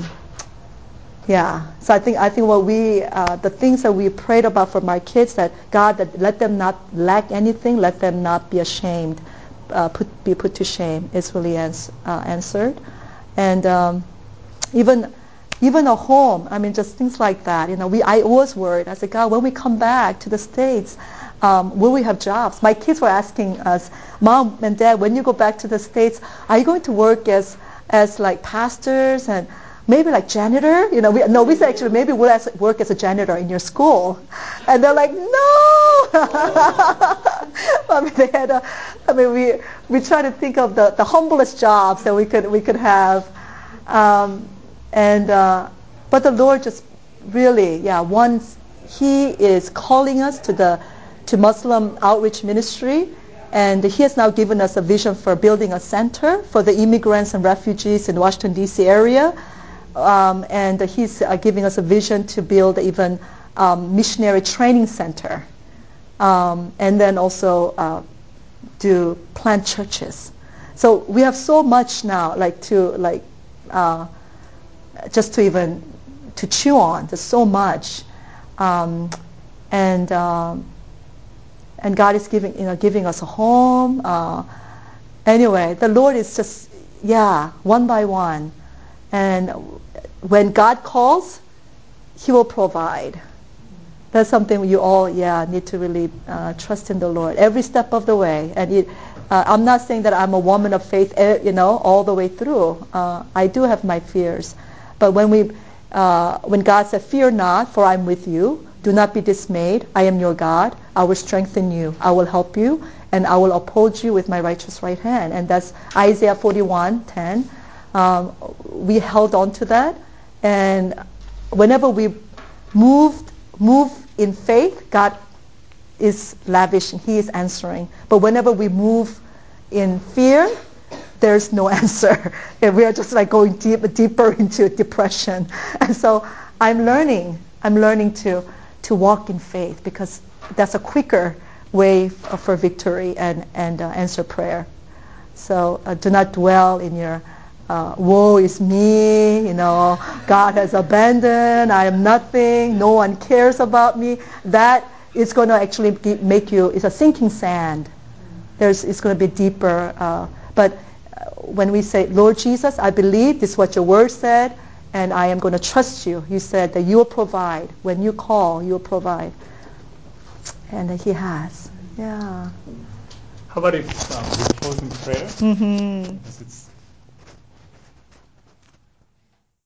Yeah, so I think I think what we uh, the things that we prayed about for my kids, that God, that let them not lack anything, let them not be ashamed, uh, put, be put to shame, is really ans- uh, answered, and um, even even a home. I mean, just things like that. You know, we I was worried. I said, God, when we come back to the States, um, will we have jobs? My kids were asking us, Mom and Dad, when you go back to the States, are you going to work as as like pastors and maybe like janitor? You know, we, no, we said actually maybe we'll as, work as a janitor in your school. And they're like, no! I mean, they had a, I mean, we we try to think of the, the humblest jobs that we could we could have. Um, and uh, but the Lord just really, yeah, once He is calling us to the to Muslim outreach ministry, and He has now given us a vision for building a center for the immigrants and refugees in the Washington D C area. Um, and He's uh, giving us a vision to build even um, missionary training center, um, and then also uh, do plant churches. So we have so much now, like to like uh, just to even to chew on. There's so much, um, and um, and God is giving you know giving us a home. Uh, anyway, the Lord is just yeah one by one, and when God calls, He will provide. That's something you all, yeah, need to really uh, trust in the Lord every step of the way. And it, uh, I'm not saying that I'm a woman of faith, uh, you know, all the way through. Uh, I do have my fears, but when we, uh, when God said, "Fear not, for I'm with you. Do not be dismayed. I am your God. I will strengthen you. I will help you, and I will uphold you with my righteous right hand." And that's Isaiah forty-one ten. Um, we held on to that. And whenever we moved, move in faith, God is lavish and He is answering. But whenever we move in fear, there's no answer. And we are just like going deep, deeper into depression. And so I'm learning. I'm learning to to walk in faith, because that's a quicker way f- for victory and and uh, answer prayer. So uh, do not dwell in your uh, woe is me, you know, God has abandoned, I am nothing, no one cares about me. That is going to actually ge- make you, it's a sinking sand. There's, it's going to be deeper. Uh, but uh, when we say, Lord Jesus, I believe this is what your word said, and I am going to trust you. You said that you will provide. When you call, you will provide. And he has. Yeah. How about if um, we close in prayer? Mm-hmm. Because it's